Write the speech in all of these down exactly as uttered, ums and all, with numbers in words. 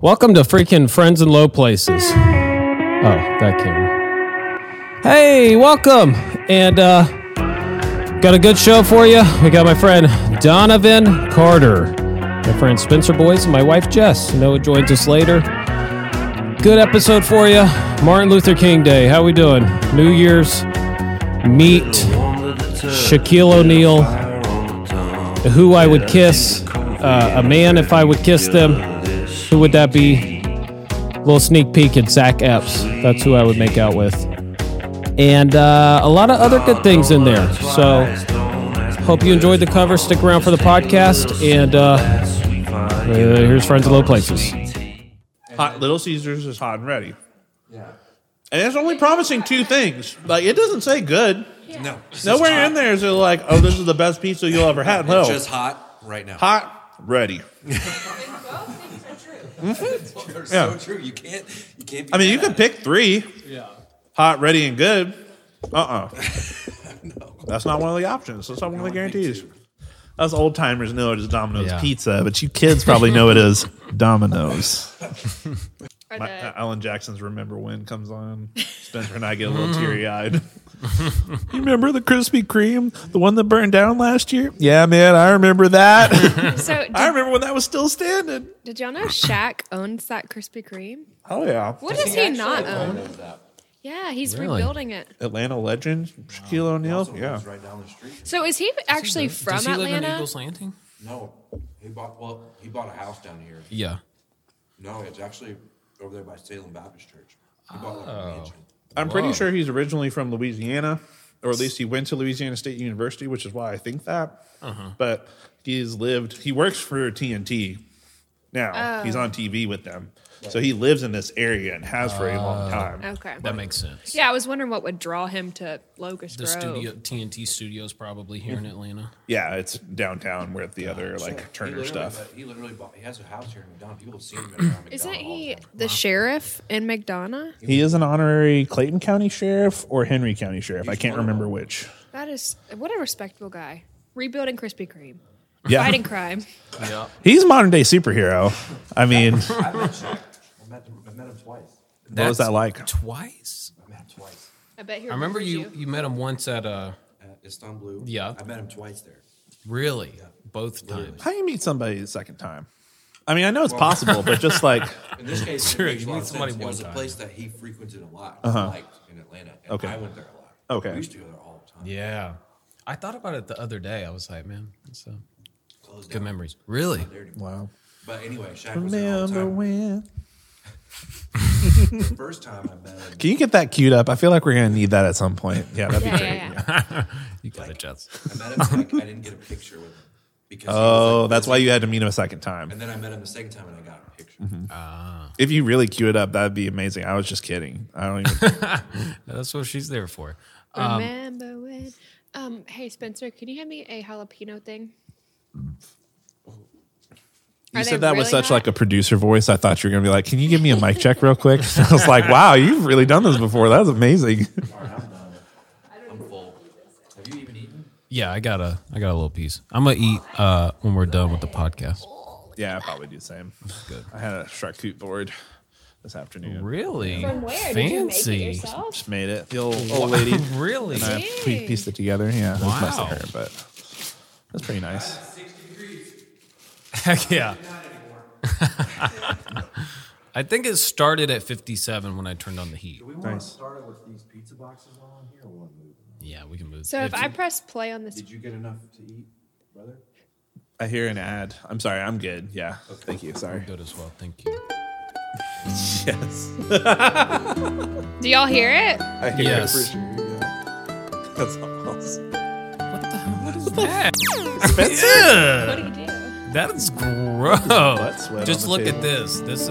Welcome to freaking Friends in Low Places. Oh, that camera. Hey, welcome. And uh, got a good show for you. We got my friend Donovan Carter, my friend Spencer Boyce, and my wife Jess. Noah joins us later. Good episode for you. Martin Luther King Day. How we doing? New Year's. Meet Shaquille O'Neal. Who I would kiss. Uh, a man if I would kiss them. Who would that be? A little sneak peek at Zach Epps. That's who I would make out with. And uh, a lot of other good things in there. So, hope you enjoyed the cover. Stick around for the podcast. And uh, uh, here's Friends in Low Places. Hot Little Caesars is hot and ready. Yeah. And it's only promising two things. Like, it doesn't say good. Yeah. No. Nowhere in there is it like, oh, this is the best pizza you'll ever have. No. It's just hot right now. Hot, ready. Mm-hmm. They're Yeah. so true. You can't. You can't. Be I mean, you mad. could pick three. Yeah. Hot, ready, and good. Uh-uh. No. That's not one of the options. That's not one of the guarantees. Us old timers know it as Domino's Yeah. Pizza, but you kids probably know it as Domino's. Or My, the, Alan Jackson's "Remember When" comes on. Spencer and I get a little teary eyed. You remember the Krispy Kreme, the one that burned down last year? Yeah, man, I remember that. so did, I remember when that was still standing. did y'all know Shaq owns that Krispy Kreme? Oh yeah, What does he not own? Yeah, he's Really? rebuilding it. Atlanta legend Shaquille O'Neal. Yeah, Right down the street. So is he actually from Does he live in Atlanta? Eagles Landing? No, he bought. Well, he bought a house down here. Yeah. No, it's actually over there by Salem Baptist Church. He bought like a mansion. I'm pretty Whoa. sure he's originally from Louisiana, or at least he went to Louisiana State University, which is why I think that. Uh-huh. But he's lived. He works for T N T now. Oh. He's on T V with them, so he lives in this area and has for a long time. Okay. That makes sense. Yeah, I was wondering what would draw him to Locust The Grove. studio, T N T studios probably here in Atlanta. Yeah, it's downtown with the other like He Turner literally- stuff. He literally bought. He has a house here in McDonough. People have seen him around McDonough. Isn't all he the time. the sheriff in McDonough? He is an honorary Clayton County Sheriff or Henry County Sheriff. I can't remember which. That is what a respectable guy. Rebuilding Krispy Kreme. Yeah, Fighting crime. Yeah. he's a modern day superhero. I mean, what I met Shaq. I met him. I met him twice. was that like? Twice? I met him twice I bet he I remember remembers you, you met him once at uh at Istanbul. Yeah. I met him twice there. really both times. How do you meet somebody the second time? I mean, I know it's possible, but just like, In this case, Sure, it makes you a lot meet of somebody sense. It one was a time. place that he frequented a lot. Uh-huh. Liked in Atlanta. And Okay. I went there a lot. Okay. We used to go there all the time. Yeah. I thought about it the other day. I was like, man, it's uh, Closed good down. memories. Really? Dirty. wow. But anyway, Shaq was there all the Remember time. when? The first time I met him, Can you get that queued up? I feel like we're gonna need that at some point. Yeah, that'd be Yeah, great. yeah, yeah. You got it, Jets. I met him. Like, I didn't get a picture with him because. he was, Oh, like, that's why busy. you had to meet him a second time. And then I met him the second time, and I got a picture. If you really queue it up, that'd be amazing. I was just kidding. I don't even. That's what she's there for. Remember when? Um, hey Spencer, can you hand me a jalapeno thing? You Are they said that with really such hot? like a producer voice. I thought you were gonna be like, "Can you give me a mic check real quick?" I was like, "Wow, you've really done this before. That's amazing." I'm full. Have you even eaten? Yeah, I got a I got a little piece. I'm gonna eat uh, when we're done with the podcast. Yeah, I probably do the same. Good. I had a charcuterie board this afternoon. Really? From where? Fancy. Did you make it yourself? Just made it. The old old lady. Really? And I Dang. pie- pieced it together. Yeah, it was mostly Wow. her, but that's pretty nice. Heck yeah. I think it started at fifty-seven when I turned on the heat. We want Nice. to start it with these pizza boxes on here, or what move? Yeah, we can move. So if I press play on this, Did you get enough to eat, brother? I hear an ad. I'm sorry. I'm good. Yeah. Thank you. Sorry. good as well, thank you. Yes. do y'all hear it? I hear Yes. it for sure. Yeah. That's awesome. What the hell? What is that? Spencer? What do you do? That is gross. Butt sweat Just on the look table. at this. This is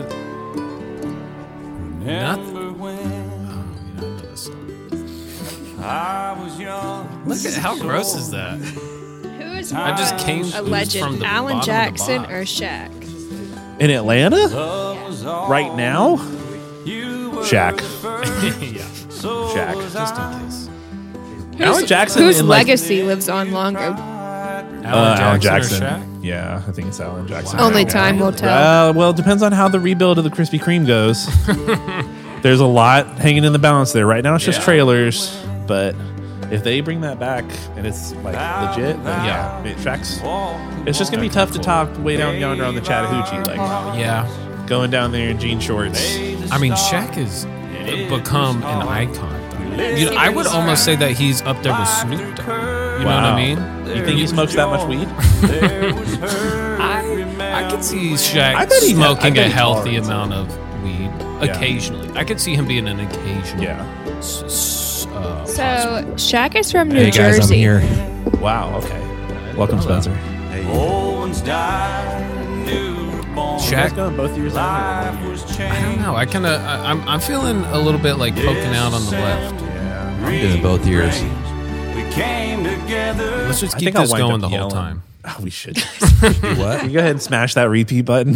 nothing. Oh, you know, I know this song. I was young. Look at how gross is that? Who is I just came a oozed from legend? the Alan bottom of the Jackson box. or Shaq? In Atlanta? Love was all Right now? you were Shaq. the first, Yeah, so Shaq. was just I. in case. Alan Jackson Whose in, like- legacy lives on longer? Alan Uh, Alan Jackson, Jackson. or Shaq? Yeah, I think it's Alan Jackson. Only Yeah. time will tell. Uh, well, it depends on how the rebuild of the Krispy Kreme goes. There's a lot hanging in the balance there. Right now, it's just Yeah. trailers, but if they bring that back and it's like legit, then yeah, it tracks. It's just gonna be tough to top way down yonder on the Chattahoochee, like Yeah. going down there in jean shorts. I mean, Shaq has become an icon. You know, I would almost say that he's up there with Snoop Dogg. You know what I mean? You think he smokes that much weed? I, I could see Shaq I bet he- I smoking bet a he healthy parties. amount of weed occasionally. I could see him being an occasional. Yeah. s- s- uh, So Shaq is from New Hey guys, I'm Jersey. here. Wow. Okay. Welcome, Spencer. Old ones died, new were born. Shaq, going both years Life was I don't changed. know. I kind of, I'm, I'm feeling a little bit like poking out on the left. Yeah. I'm doing both ears. We came together. Let's just I keep think I'll this wind going up the whole yelling. time. Oh, we should. What? You go ahead and smash that repeat button.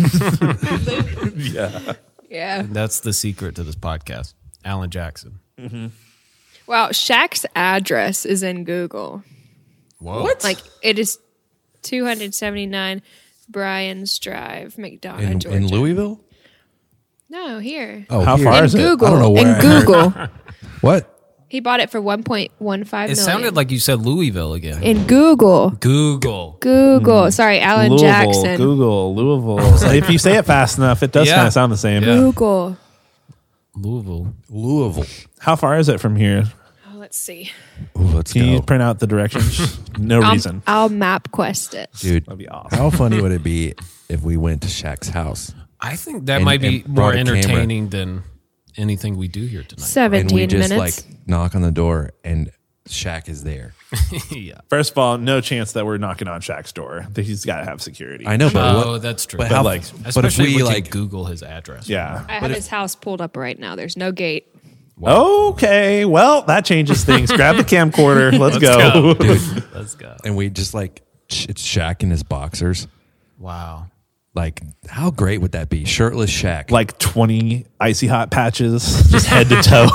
Yeah. That's the secret to this podcast. Alan Jackson. Wow. Shaq's address is in Google. Whoa. Like it is two seventy-nine Bryans Drive, McDonough, In, Georgia. in Louisville? No, here. Oh, How here. far in is it? Google. I don't know where in I heard- Google. What? He bought it for one point one five It million. sounded like you said Louisville again. in Google. Google. Google. Sorry, Alan Louisville, Jackson. Google, Louisville. So if you say it fast enough, it does Yeah. kind of sound the same. Yeah. Google. Louisville. Louisville. How far is it from here? Oh, let's see. Ooh, let's Can you go. print out the directions? No I'll, reason. I'll map quest it. Dude, That'd be awesome. how funny would it be if we went to Shaq's house I think that And- might be and more brought a camera. entertaining than anything we do here tonight. and seventeen we just minutes. like knock on the door and Shaq is there? yeah. First of all, no chance that we're knocking on Shaq's door. He's got to have security. I know, but Oh, what, that's true. But, But how, like- but if Especially we if we like, could Google his address. Yeah. I have his house pulled up right now. There's no gate. Okay. Well, that changes things. Grab the camcorder. Let's, go. Let's go. and we just like, sh- it's Shaq in his boxers. Wow. Like, how great would that be? Shirtless Shaq. Like twenty icy hot patches, just head to toe.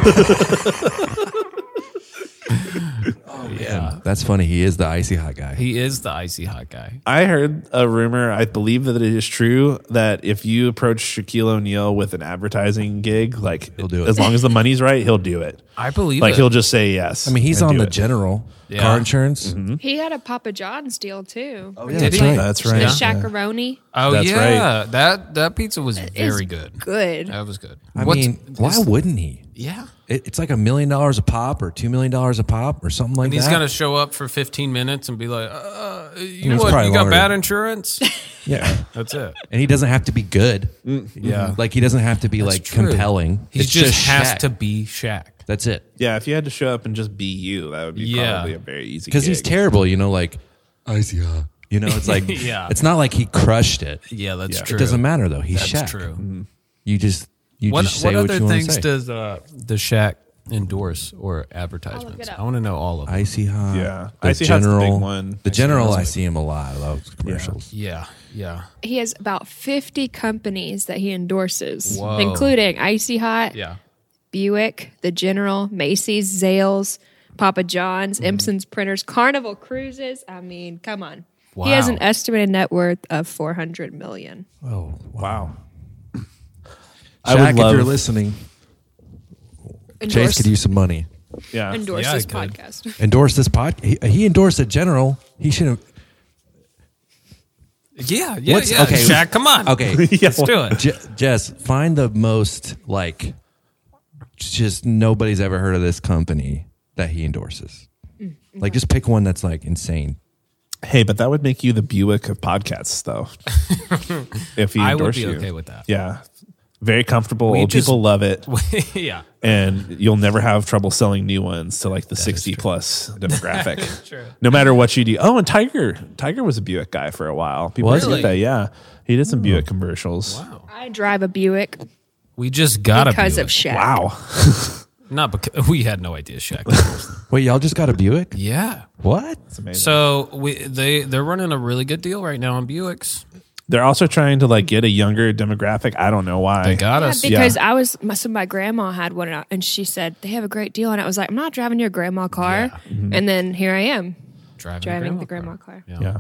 Yeah. That's funny. He is the icy hot guy. He is the icy hot guy. I heard a rumor, I believe that it is true, that if you approach Shaquille O'Neal with an advertising gig, like He'll do it. as long as the money's right, he'll do it. I believe Like it. he'll just say yes. I mean, he's and on do the it. general Yeah. car insurance. He had a Papa John's deal too. Oh, yeah, Did that's he? right. That's The right. shakaroni. oh That's yeah, that that pizza was very is good. Good. That was good. I What's- mean, why is- wouldn't he? Yeah. It, it's like a million dollars a pop or two million dollars a pop or something like And he's that. gonna show up for fifteen minutes and be like, uh, "You know It's what? probably You got longer. bad insurance." yeah, That's it. and he doesn't have to be good. Yeah. Like he doesn't have to be like True. compelling. He It's just, has Shaq. to be Shaq. That's it. Yeah, if you had to show up and just be you, that would be Yeah. probably a very easy Because he's gig. terrible. You know, like icy hot. You know, it's like Yeah. It's not like he crushed it. Yeah, that's Yeah. true. It doesn't matter though. He's That's Shaq. true. You just you What just say what what, other you want to things say. does uh, the Shaq endorse or advertisements? up. I want to know all of them. Icy hot. Yeah. The Icy Hot's the big general one. The Icy general, Hot's I big. see him a lot. I love commercials. yeah, yeah, He has about fifty companies that he endorses, Whoa. including Icy Hot, yeah. Buick, The General, Macy's, Zales, Papa John's, Mm-hmm. Impson's Printers, Carnival Cruises. I mean, come on. He has Wow. an estimated net worth of four hundred million. Oh, Wow. Shaq, I would if love- you're listening, Chase Endorse, could use some money. Yeah. endorse Yeah, I this could. podcast. Endorse this pod. He, he endorsed a general. He should have. Yeah, yeah, What's- yeah. okay. Shaq, come on. Okay, Let's do it. Je- Jess, find the most like, just nobody's ever heard of this company that he endorses. Like, just pick one that's like insane. Hey, but that would make you the Buick of podcasts, though. If he I would endorsed be you. okay with that. Yeah. Very comfortable. We Old just- people love it. yeah. And you'll never have trouble selling new ones to like the sixty true. plus demographic. True. No matter what you do. Oh, and Tiger. Tiger was a Buick guy for a while. People Was forget he? that. Yeah. He did some Buick commercials. Wow. I drive a Buick We just got because a of Shaq. Wow. Not because we had no idea Shaq. endorsed them. Wait, y'all just got a Buick? yeah. What? It's amazing. So we they they're running a really good deal right now on Buicks. They're also trying to like get a younger demographic. I don't know why. They got Yeah, us. because I was, my, so my grandma had one, and she said they have a great deal, and I was like, I'm not driving your grandma car, Yeah. and then here I am driving, driving grandma the grandma car. car. Yeah. Yeah.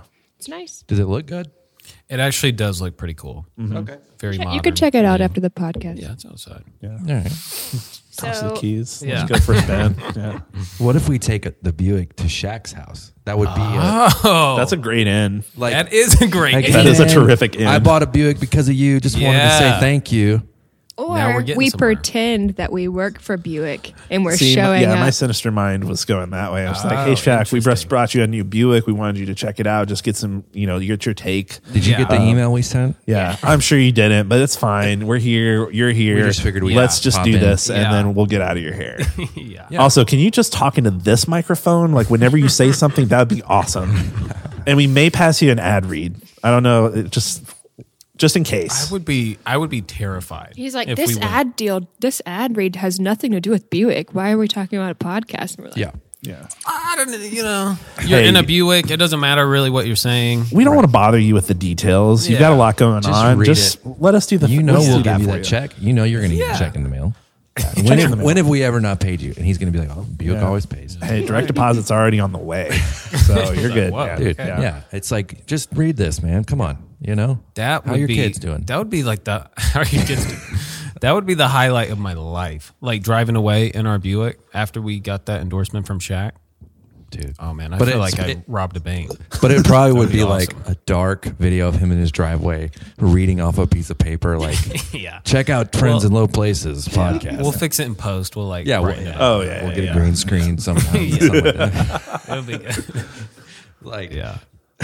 It's nice. Does it look good? It actually does look pretty cool. Okay. Very modern. You can check it out after the podcast. Yeah, it's outside. All right. Toss the So keys. Yeah. Let's go for a spin. Yeah. What if we take a, the Buick to Shaq's house? That would be Oh, That's a great end. a, like that is a great. like, game. That is a "Hey, terrific end." I bought a Buick because of you. Just wanted to say Yeah. thank you. Now we're or getting we somewhere. pretend that we work for Buick and we're See, my- showing yeah, up. my sinister mind was going that way. I was like, Oh, "Hey, Shaq, we just interesting. brought you a new Buick. We wanted you to check it out. Just get some, you know, get your take." Did you Yeah. get the email we sent? Yeah, I'm sure you didn't, but it's fine. We're here. You're here. We just figured we'd Let's just pop do in. this, and Yeah. then we'll get out of your hair. yeah. Also, can you just talk into this microphone? Like whenever you say something, that would be awesome. And we may pass you an ad read. I don't know. It just, just in case. I would be. I would be terrified. He's like, if this we went- ad deal, this ad read has nothing to do with Buick. Why are we talking about a podcast? And we're like, Yeah. Yeah. I don't know. You know, you're Hey. in a Buick. It doesn't matter really what you're saying. We don't want to bother you with the details. You've Yeah. got a lot going Just on. read Just it. let us do the. You know let's we'll do give you for that check. You know you're going to get Yeah. a check in the mail. Check When, in have, the mail. when have we ever not paid you? And he's going to be like, oh, Buick Yeah. always pays. Hey, direct deposit's already on the way, so you're good, Whoa. man. Dude, yeah. It's like, just read this, man. Come on. You know? That How would your be, kids doing? That would be like the how are your kids doing? That would be the highlight of my life. Like driving away in our Buick after we got that endorsement from Shaq. Dude. Oh man, I But feel it's- like I it- robbed a bank. But it probably would be be like awesome. a dark video of him in his driveway reading off a piece of paper, like, Yeah. check out Trends Well- in Low Places podcast. We'll fix it in post. We'll like yeah, we'll, brighten it up. Oh yeah, we'll yeah, get yeah. a green screen sometime. something like that. It'll be good. Like, Yeah.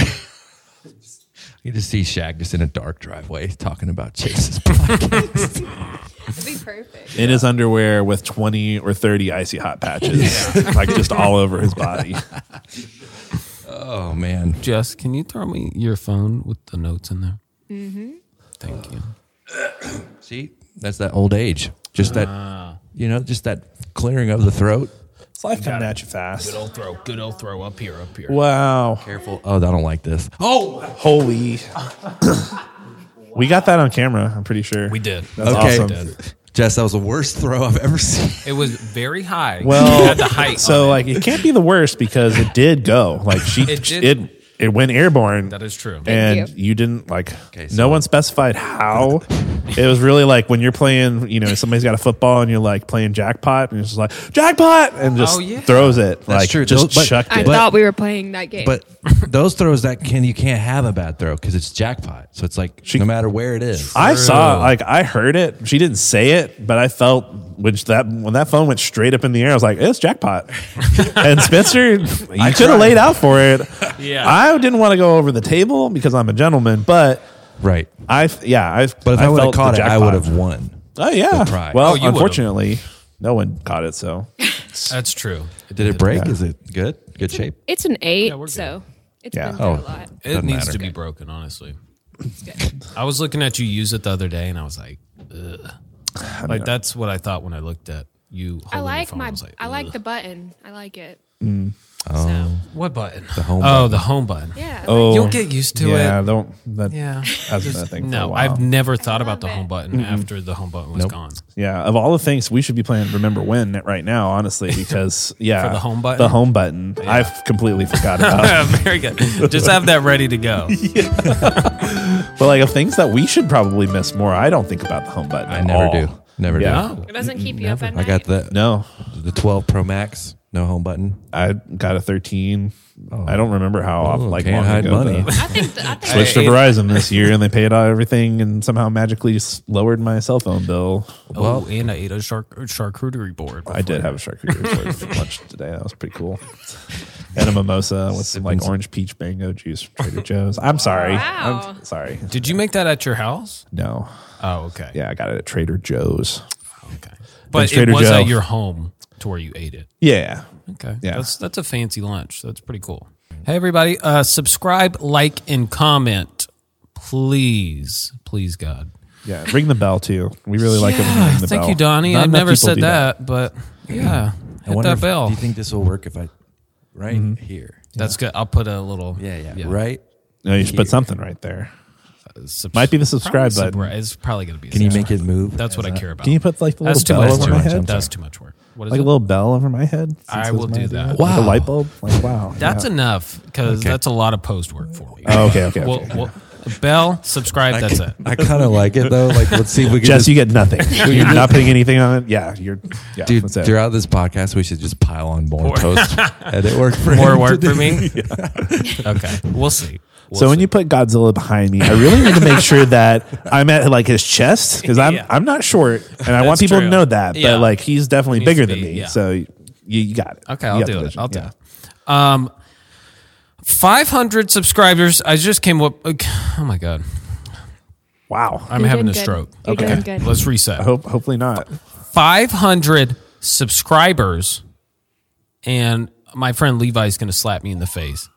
you just see Shaq just in a dark driveway talking about Chase's podcast. it'd be perfect. In his underwear with twenty or thirty icy hot patches, like just all over his body. Oh, man. Jess, can you throw me your phone with the notes in there? Mm-hmm. Thank you. See, that's that old age. Just that, you know, just that clearing of the throat. It's life coming at you fast. old throw. Good old throw up here, up here. Wow. Careful. Oh, I don't like this. Oh, holy. We got that on camera, I'm pretty sure. We did. That's Okay. awesome. Jess, that was the worst throw I've ever seen. It was very high. Well, it had the height. so on it. like it can't be the worst because it did go. Like she It it did. it, it went airborne. that is true. and you. you. didn't like Okay, so- no one specified how. It was really like when you're playing, you know, somebody's got a football and you're like playing jackpot and it's just like jackpot and just Oh, yeah. throws it. That's like true. just Those- but- chucked I it. But- thought we were playing that game. But those throws that can you can't have a bad throw because it's jackpot. So it's like She- no matter where it is. I saw True. like I heard it. She didn't say it, but I felt which that when that phone went straight up in the air, I was like, "It's jackpot." And Spencer, you could have tried. laid out for it. Yeah. I didn't want to go over the table because I'm a gentleman, but Right. I yeah, I But if I, would have felt caught the it, I jackpot. would have won. Oh yeah. the prize. Well, Oh, you would've. unfortunately, no one caught it. So That's true. Did it break? Yeah. Is it good? Good shape? it's an eight, we're good. so it's Yeah. been through Oh. a lot. It Doesn't needs matter. to be broken, honestly. I was looking at you use it the other day, and I was like, ugh. Like that's what I thought when I looked at you. I holding like your phone. my. was like, I like ugh. the button. I like it. Oh, So what button? the home Oh, button. the home button. yeah. I oh, like You'll get used to yeah, it. don't that Yeah. hasn't been a thing. For a No, while. I've never thought about love the it. home button after the home button was Nope. gone. Yeah, of all the things we should be playing Remember When right now, honestly, because yeah, For the home button? the home button, I've completely forgot about. Very good. Just have that ready to go. But like of things that we should probably miss more, I don't think about the home button. I at never all. do. Never Yeah. do. it doesn't keep you up at I night. got the No, the twelve Pro Max, no home button. I got a thirteen. I don't remember how Oh, often, like can't long hide ago money. the- I think. The, I think switched to Hey, Verizon this year, and they paid out everything, and somehow magically s- lowered my cell phone bill. Oh, and I ate a shark, charcuterie board. I did have a charcuterie for lunch today. That was pretty cool. And a mimosa with some like orange peach mango juice from Trader Joe's. I'm sorry. Wow. I'm sorry. Did you make that at your house? No. Oh, okay. Yeah, I got it at Trader Joe's. Okay. But Trader it was Joe. at your home to where you ate it. Yeah. Okay. Yeah. That's that's a fancy lunch. That's pretty cool. Hey everybody, uh, subscribe, like, and comment. Please. Please, God. Yeah. Ring the bell too. We really like it when you ring the Thank bell. you, Donnie. Not I've enough never people said do that, but yeah. I Hit wonder that if- bell. Do you think this will work if I right Mm-hmm. here? That's good. I'll put a little Yeah, yeah, Right. No, you should put something right there. Subs- Might be the subscribe probably button. subscribe. It's probably going to be. Can you subscribe. make it move? That's what I care about. Can you put like the That's little too bell much over my work. head? That's too much work. What is Like it? a little bell over my head. since I it was will my do idea. that. Like a Wow. light bulb. Like wow. That's yeah. enough because Okay. that's a lot of post work for me. Oh, okay, okay, Well, okay. well, bell, subscribe. That's it. I kind of like it though. Like, let's see if we can Jess, just, you get nothing. You're not putting anything on it. Yeah, you're. Yeah, dude. that's it. Throughout this podcast, we should just pile on more post edit work for More him work to for do. me. Okay, we'll see. We'll So when see. you put Godzilla behind me, I really need to make sure that I'm at like his chest because I'm Yeah. I'm not short, and I want That's people true. to know that. Yeah. But like he's definitely He needs bigger to than be, me, yeah. so you, you got it. Okay, You I'll got do the it. vision. I'll do Yeah. it. Um, five hundred subscribers. I just came up. Oh my god, Wow. I'm You're having a doing good. stroke. You're okay, doing good. let's reset. I hope hopefully not. five hundred subscribers, and my friend Levi's going to slap me in the face.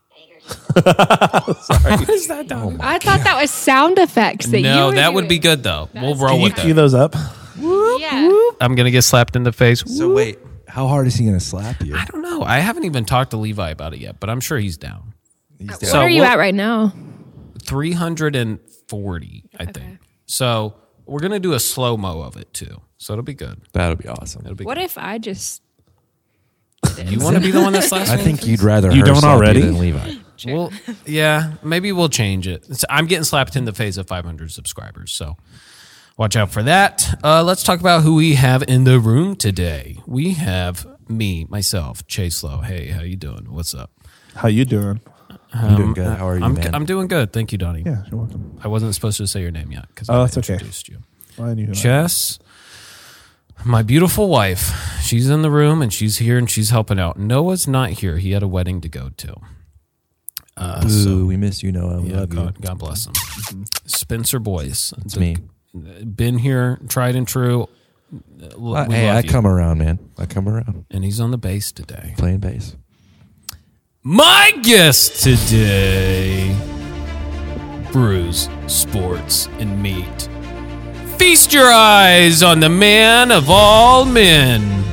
What is that, Donnie? I thought that was sound effects. That you No, were that would be doing. good though. We'll That's roll Can you with cue it. those up? Yeah. I'm going to get slapped in the face. So wait, how hard is he going to slap you? I don't know. I haven't even talked to Levi about it yet, but I'm sure he's down. He's So What are you we'll- at right now? three hundred forty, I think. Okay. So we're going to do a slow mo of it too. So it'll be good. That'll be awesome. It'll be What good. if I just? You want to be the one that slaps I me? think you'd rather You her don't slap already? you than Levi. Well, yeah, maybe we'll change it. It's- I'm getting slapped in the face of five hundred subscribers, so watch out for that. Uh, let's talk about who we have in the room today. We have me, myself, Chase Lowe. Hey, how you doing? What's up? How you doing? I'm doing good. How are you, I'm, man? I'm doing good. Thank you, Donnie. Yeah, you're welcome. I wasn't supposed to say your name yet because Oh, I that's okay. introduced you. Well, I knew who I- Jess, my beautiful wife, she's in the room and she's here and she's helping out. Noah's not here. He had a wedding to go to. Uh, Ooh, so, we miss you, Noah. We yeah, love God, you. God bless him. Spencer Boyce. It's me. Been here, tried and true. L- Uh, we hey, love I you. come around, man. I come around And he's on the bass today. playing bass. My guest today, Brews, Sports, and Meat. Feast your eyes on the man of all men.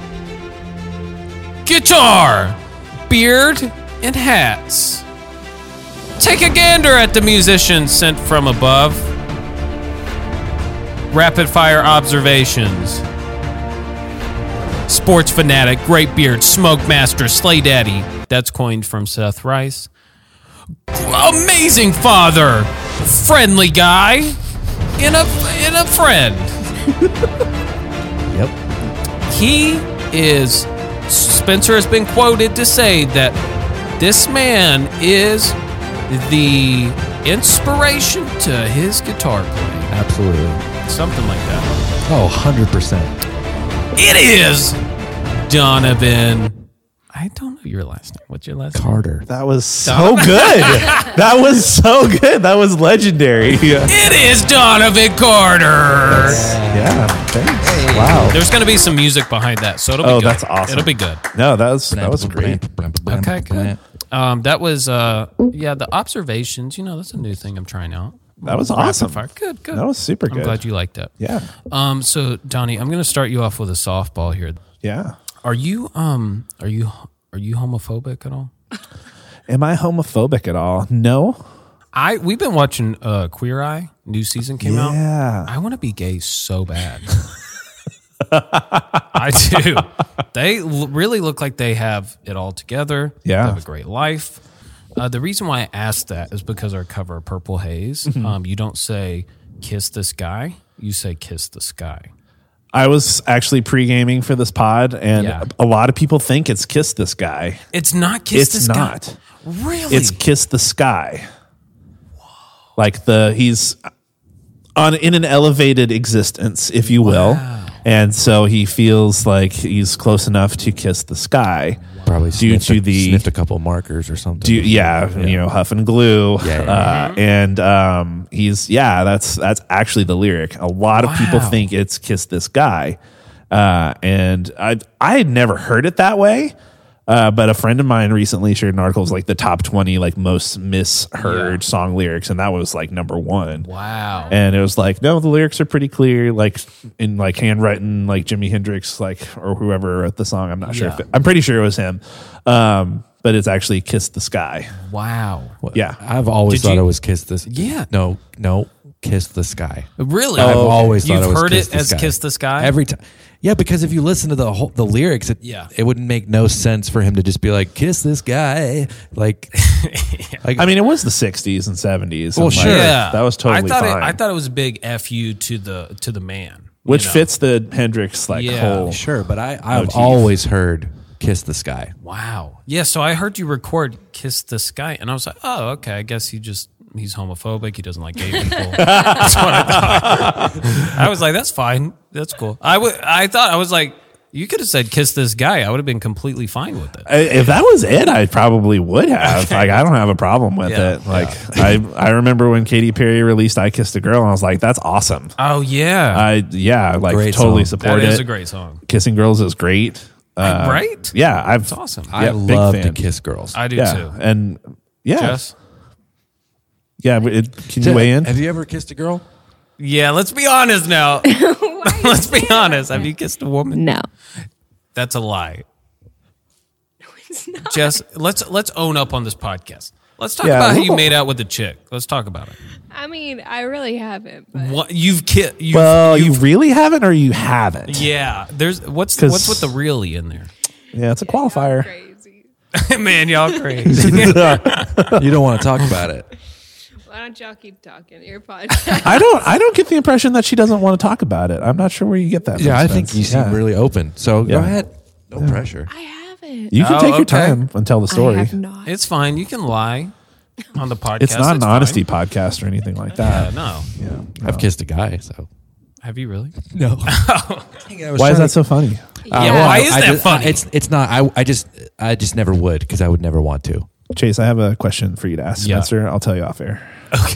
Guitar, beard, and hats. Take a gander at the musician sent from above. Rapid fire observations. Sports fanatic, great beard, smoke master, sleigh daddy. That's coined from Seth Rice. Amazing father, friendly guy, and a and a friend. Yep. He is. Spencer has been quoted to say that this man is the inspiration to his guitar playing. Absolutely. Something like that. Oh, one hundred percent. It is Donovan. I don't know your last name. What's your last name? Carter. That was so good. That was so good. That was legendary. Yeah. It is Donovan Carter. Yeah. Thanks. Wow. There's going to be some music behind that, so it'll be Oh, good. that's awesome. It'll be good. No, that was that was great. Okay, good. Um, that was uh, yeah, the observations. You know, that's a new thing I'm trying out. That was Rapid awesome. fire. Good, good. That was super I'm good. glad you liked that. Yeah. Um, so Donnie, I'm going to start you off with a softball here. Yeah. Are you um, are you are you homophobic at all? Am I homophobic at all? No. I we've been watching uh, Queer Eye. New season came out. Yeah. I want to be gay so bad. I do. They l- really look like they have it all together. Yeah. They have a great life. Uh, the reason why I asked that is because our cover, Purple Haze, Mm-hmm. um, you don't say kiss this guy, you say kiss the sky. I was actually pre-gaming for this pod, and Yeah. a lot of people think it's Kiss This Guy. It's not kiss It's this not. guy. Really? It's Kiss the Sky. Like the he's on in an elevated existence, if you will. Wow. And so he feels like he's close enough to kiss the sky. Probably due sniffed to a, the sniffed a couple markers or something. do, yeah, you know, huff and glue. Yeah, yeah. Uh, and um, he's yeah, that's that's actually the lyric. A lot of people Wow. think it's "Kiss This Guy," uh, and I I had never heard it that way. Uh, but a friend of mine recently shared an article, it was like the top twenty like most misheard Yeah. song lyrics, and that was like number one. Wow. And it was like, no, the lyrics are pretty clear, like in like handwritten, like Jimi Hendrix, like or whoever wrote the song. I'm not sure. Yeah. If it, I'm pretty sure it was him. Um, but it's actually "Kiss the Sky." wow. Yeah. I've always Did thought you- it was kiss this. Yeah. No, no, kiss the sky. Really? I've always thought You've it was heard kiss it the as sky. kiss the sky? Every time. Yeah, because if you listen to the whole, the lyrics, it, Yeah. it would make no sense for him to just be like, kiss this guy. Like, like I mean, it was the sixties and seventies. Well, and, like, sure. Yeah, that was totally I thought fine. It, I thought it was a big F you to the to the man, you Which know? fits the Hendrix like Yeah. whole. sure, but I, I've Motif. always heard kiss the sky. Wow. Yeah. So I heard you record "Kiss the Sky," and I was like, oh, okay. I guess he just he's homophobic. He doesn't like gay people. That's what I thought. I was like, that's fine. That's cool. I would. I thought I was like. You could have said "kiss this guy." I would have been completely fine with it. I- If that was it, I probably would have. Like, I don't have a problem with Yeah, it. Like, I I remember when Katy Perry released "I Kissed a Girl," and I was like, "That's awesome." Oh yeah, I yeah, like Great totally song. support that is it. a great song. Kissing Girls is great. Uh, Right? Yeah, I've It's awesome. I Yeah, big love to fan. kiss girls. I do yeah, too. and yeah, Jess? yeah. It, can you weigh in? Have you ever kissed a girl? Yeah. Let's be honest now. Let's be honest. Have you kissed a woman? No. That's a lie. Jess, let's let's own up on this podcast. Let's talk Yeah, about how we'll- you made out with a chick. Let's talk about it. I mean, I really haven't. But What you've ki- you've, Well, you you've- really haven't, or you haven't. yeah. There's what's 'Cause- what's with the really in there? Yeah, it's a qualifier. crazy. Man, y'all crazy. You don't want to talk about it. Why don't y'all keep talking? Your podcast. I don't. I don't get the impression that she doesn't want to talk about it. I'm not sure where you get that. Yeah, from, I think Spence. you seem Yeah. really open. So go Yeah. ahead. No pressure. I haven't. You can Oh, take your okay. time and tell the I story. have not. It's fine. You can lie on the podcast. It's not an fine. honesty podcast or anything like Yeah, that. no. Yeah. I've kissed a guy, so Have you really? no. Why is that so funny? Yeah, why is I that just- funny? It's it's not. I I just I just never would because I would never want to. Chase, I have a question for you to ask Yeah. Spencer. I'll tell you off air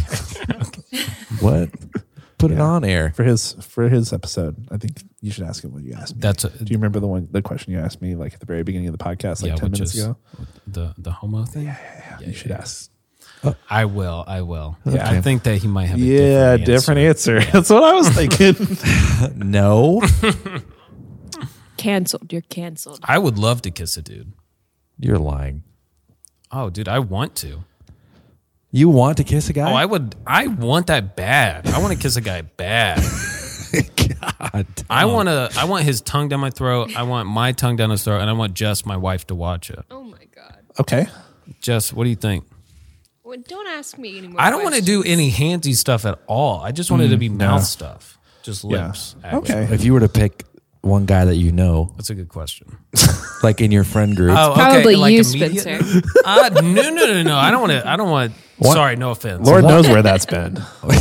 What? Put it on air. for his for his episode. I think you should ask him what you asked me. That's a- Do you remember the one the question you asked me like at the very beginning of the podcast, like Yeah, ten which minutes is ago? the the homo thing. Yeah, Yeah, you should ask. I will. I will. Yeah. I think that he might have. A Yeah, different, different answer. answer. That's what I was thinking. No. Canceled. You're canceled. I would love to kiss a dude. You're lying. Oh, dude, I want to. You want to kiss a guy? Oh, I would. I want that bad. I want to kiss a guy bad. God. I want to. I want his tongue down my throat. I want my tongue down his throat, and I want Jess, my wife, to watch it. Oh my god. Okay. Jess, what do you think? Well, don't ask me anymore. I don't want to do any handsy stuff at all. I just want it to be mouth stuff, just Yeah. lips. actually. Okay. If you were to pick one guy that you know, That's a good question. like in your friend group, Oh, Probably like you, immediate- Spencer. Uh, no, no, no, no. I don't want to. I don't want. Sorry, no offense. Lord knows where that's been.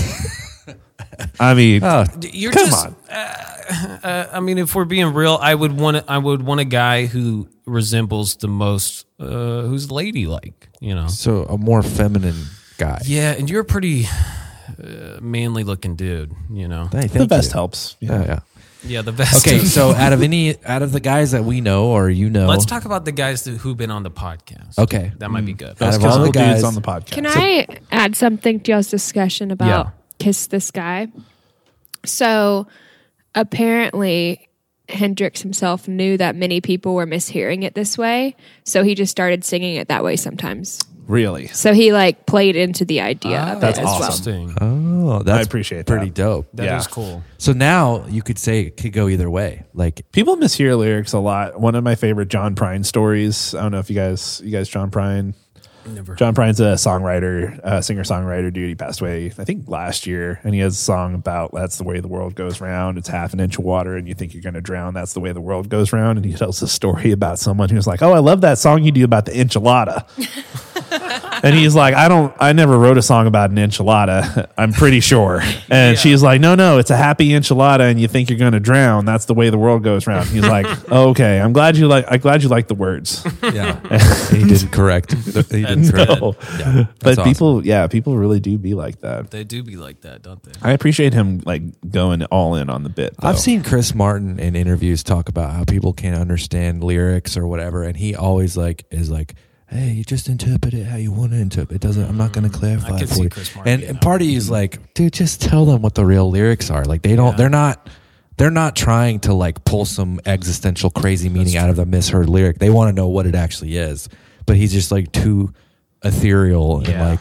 I mean, oh, You're come just, on. Uh, I mean, if we're being real, I would want. A, I would want a guy who resembles the most, uh, who's ladylike. You know. so a more feminine guy. Yeah, and you're a pretty uh, manly looking dude. You know. Hey, The thank best you. helps. Yeah, yeah. Yeah, the best. Okay, so out of any, out of the guys that we know or you know, Let's talk about the guys that, who've been on the podcast. Okay. that might be good. Out of Because all the the dudes guys on the podcast. Can I add something to y'all's discussion about Yeah. Kiss This Guy? So apparently Hendrix himself knew that many people were mishearing it this way, so he just started singing it that way sometimes. Really? So he like played into the idea Ah, of that's it as well. Interesting. Oh, that's I appreciate pretty that. dope. That is Yeah. cool. So now you could say it could go either way. Like, People mishear lyrics a lot. One of my favorite John Prine stories. I don't know if you guys, you guys, John Prine. Never. John Prine's a songwriter, uh, singer songwriter dude. He passed away, I think, last year, and he has a song about that's the way the world goes round. It's half an inch of water, and you think you're going to drown. That's the way the world goes round. And he tells a story about someone who's like, "Oh, I love that song you do about the enchilada." And he's like, I don't, I never wrote a song about an enchilada. I'm pretty sure. And she's like, no, no, it's a happy enchilada and you think you're going to drown. That's the way the world goes round. He's like, oh, okay. I'm glad you like, I'm glad you like the words. yeah, he didn't correct. He didn't correct. No. Yeah, But that's awesome. people, yeah, people really do be like that. They do be like that, don't they? I appreciate him like going all in on the bit. Though. I've seen Chris Martin in interviews talk about how people can't understand lyrics or whatever, and he always like is like, "Hey, you just interpret it how you want to interpret. It doesn't. I'm not going to clarify I could it for see you." Chris Martin And, being and that part of you is like, dude, just tell them what the real lyrics are. Like they don't. Yeah. They're not. They're not trying to like pull some existential crazy meaning out of the misheard lyric. They want to know what it actually is. But he's just like too ethereal and Yeah. like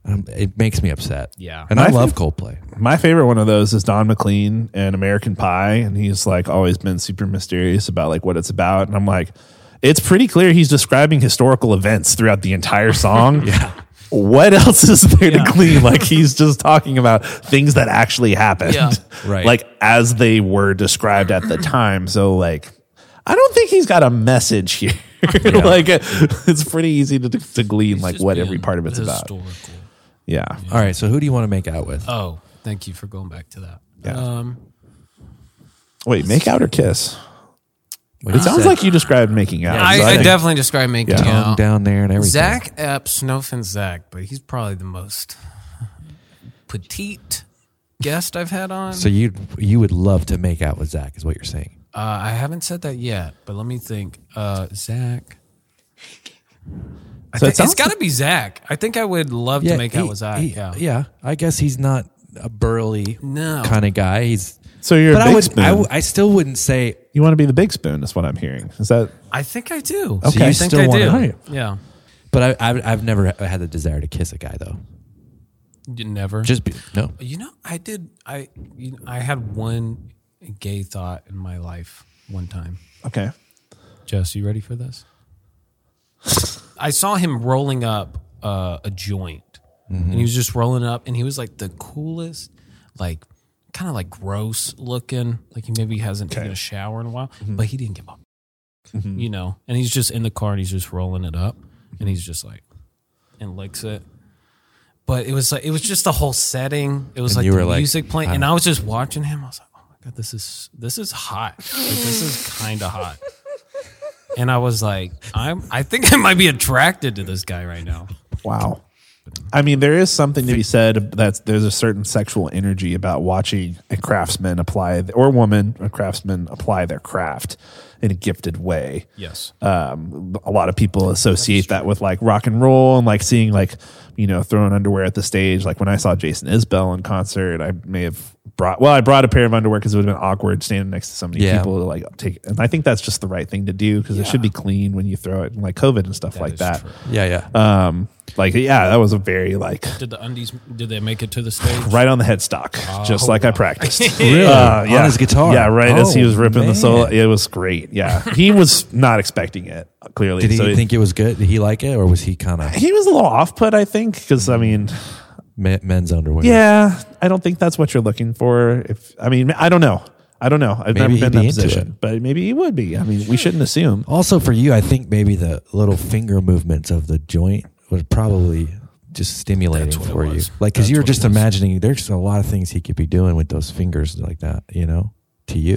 Um, it makes me upset. Yeah. And I My love fav- Coldplay. My favorite one of those is Don McLean and American Pie, and he's like always been super mysterious about like what it's about. And I'm like, it's pretty clear he's describing historical events throughout the entire song. Yeah. What else is there Yeah. to glean? Like he's just talking about things that actually happened, Yeah. Right. Like as they were described at the time. So like, I don't think he's got a message here. Like it's pretty easy to, to glean like Just what being every part of it's about. historical. Yeah. All right. So who do you want to make out with? Oh, thank you for going back to that. Yeah. Um, Wait, make out or kiss? What It you sounds said? like you described making out. I, So I think- definitely describe making Yeah. Tongue out. down there and everything. Zach Epps, no offense, Zach, but he's probably the most petite guest I've had on. So you you would love to make out with Zach, is what you're saying? Uh, I haven't said that yet, but let me think. Uh, Zach. I So it think sounds it's got to be Zach. I think I would love to make out he- with Zach. he- yeah. yeah. I guess he's not a burly No. kind of guy. He's So you're but a I big would spoon. I, w- I still wouldn't say. you want to be the big spoon is what I'm hearing. Is that I think I do. Okay. you I think still I wanna- do. Right. Yeah. But I, I I've never had the desire to kiss a guy though. You never. Just be, no. You know, I did. I you know, I had one gay thought in my life one time. okay? Jess, you ready for this? I saw him rolling up uh, a joint, and he was just rolling up, and he was like the coolest, like kind of like gross looking, like he maybe hasn't taken a shower in a while, but he didn't give up, you know. And he's just in the car, and he's just rolling it up, and he's just like, and licks it. But it was like it was just the whole setting. It was And like you the were like, music playing, I and don't- I was just watching him. I was like, oh my god, this is this is hot. Like, this is kind of hot. And I was like, I'm. I think I might be attracted to this guy right now. Wow. I mean, there is something to be said that there's a certain sexual energy about watching a craftsman apply, or woman, a craftsman apply their craft in a gifted way. Yes. Um, a lot of people associate that with like rock and roll and like seeing like, you know, throwing underwear at the stage. Like when I saw Jason Isbell in concert, I may have brought, well, I brought a pair of underwear because it would have been awkward standing next to so many Yeah. people to like take. And I think that's just the right thing to do because it should be clean when you throw it, and like COVID and stuff like is that. true. Yeah, yeah. Um, like, yeah, that was a very like Did the undies? Did they make it to the stage? right on the headstock, just like I practiced. Really? Uh, On his guitar? Yeah, right as he Oh, was ripping the solo. man. It was great. Yeah, he was not expecting it. Clearly, Did he So think it was good? Did he like it, or was he kind of he was a little off put? I think because I mean, men's underwear? yeah, I don't think that's what you're looking for. If I mean, I don't know. I don't know. I've Maybe never he'd been in be that into position, it. but maybe he would be. I mean, we shouldn't assume. Also, for you, I think maybe the little finger movements of the joint was probably just stimulating That's what it for you. was. Like, because That's you're what it just was. imagining there's a lot of things he could be doing with those fingers like that, you know, to you.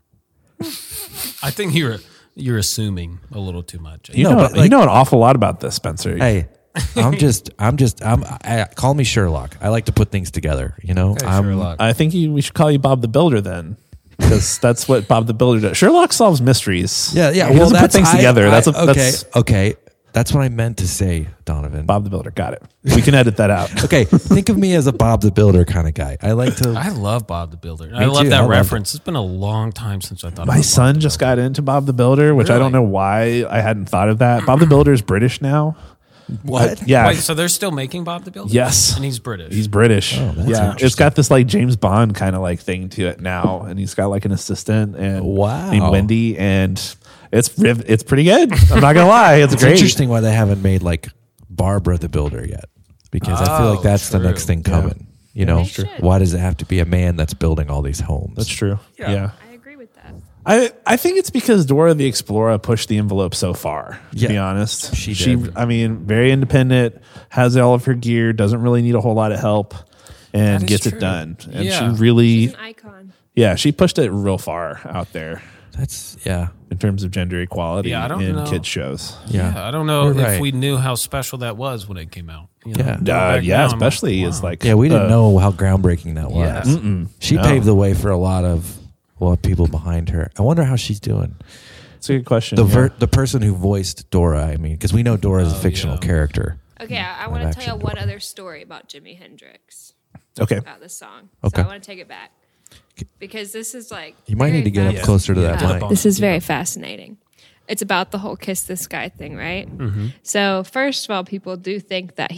I think you're you're assuming a little too much. You No, know, but, you like- know an awful lot about this, Spencer. Hey, I'm just, I'm just, I'm, I, call me Sherlock. I like to put things together, you know? Okay, I'm, Sherlock. I think you, we should call you Bob the Builder then, because that's what Bob the Builder does. Sherlock solves mysteries. Yeah, yeah. He well, doesn't that's put things I- together. I- that's a, okay. That's okay. That's what I meant to say, Donovan. Bob the Builder. Got it. We can edit that out. Okay, think of me as a Bob the Builder kind of guy. I like to. I love Bob the Builder. I Me love too. that I love reference. It's been a long time since I thought. My about son Bob just got into Bob the Builder, which I don't know Really? why I hadn't thought of that. Bob the Builder is British now. what? Yeah. Wait, so they're still making Bob the Builder? Yes. and he's British. He's British. Oh, that's yeah. It's interesting. got this like James Bond kind of like thing to it now. And he's got like an assistant and Wow. named Wendy. And it's riv- it's pretty good. I'm not going to lie. It's, It's great. interesting why they haven't made like Barbara the Builder yet, because I feel like Oh, that's the true. next thing Yeah. coming. You know, They should. why does it have to be a man that's building all these homes? That's true. Yeah. yeah. I agree with that. I, I think it's because Dora the Explorer pushed the envelope so far, to Yeah, be honest. she did. I mean, very independent, has all of her gear, doesn't really need a whole lot of help, and That is gets true. it done. And Yeah. she really, She's an icon. yeah, she pushed it real far out there That's yeah, in terms of gender equality Yeah, I don't in know. kids shows. yeah. Yeah, I don't know You're if right. we knew how special that was when it came out. You know, Yeah. going Uh, back yeah, now, I'm like, especially wow. is like Yeah, we didn't uh, know how groundbreaking that was. Yeah. Mm-mm. She No. paved the way for a lot of well people behind her. I wonder how she's doing. It's a good question. The yeah. ver- the person who voiced Dora, I mean, because we know Dora is a Oh, fictional yeah. character. Okay, I, I Live want to action tell you one Dora. other story about Jimi Hendrix, okay. about this song. Okay. So I want to take it back because this is like You might very need to get up fascinating. closer to that Yeah. mic. This is very fascinating. It's about the whole kiss this guy thing, right? Mm-hmm. So first of all, people do think that he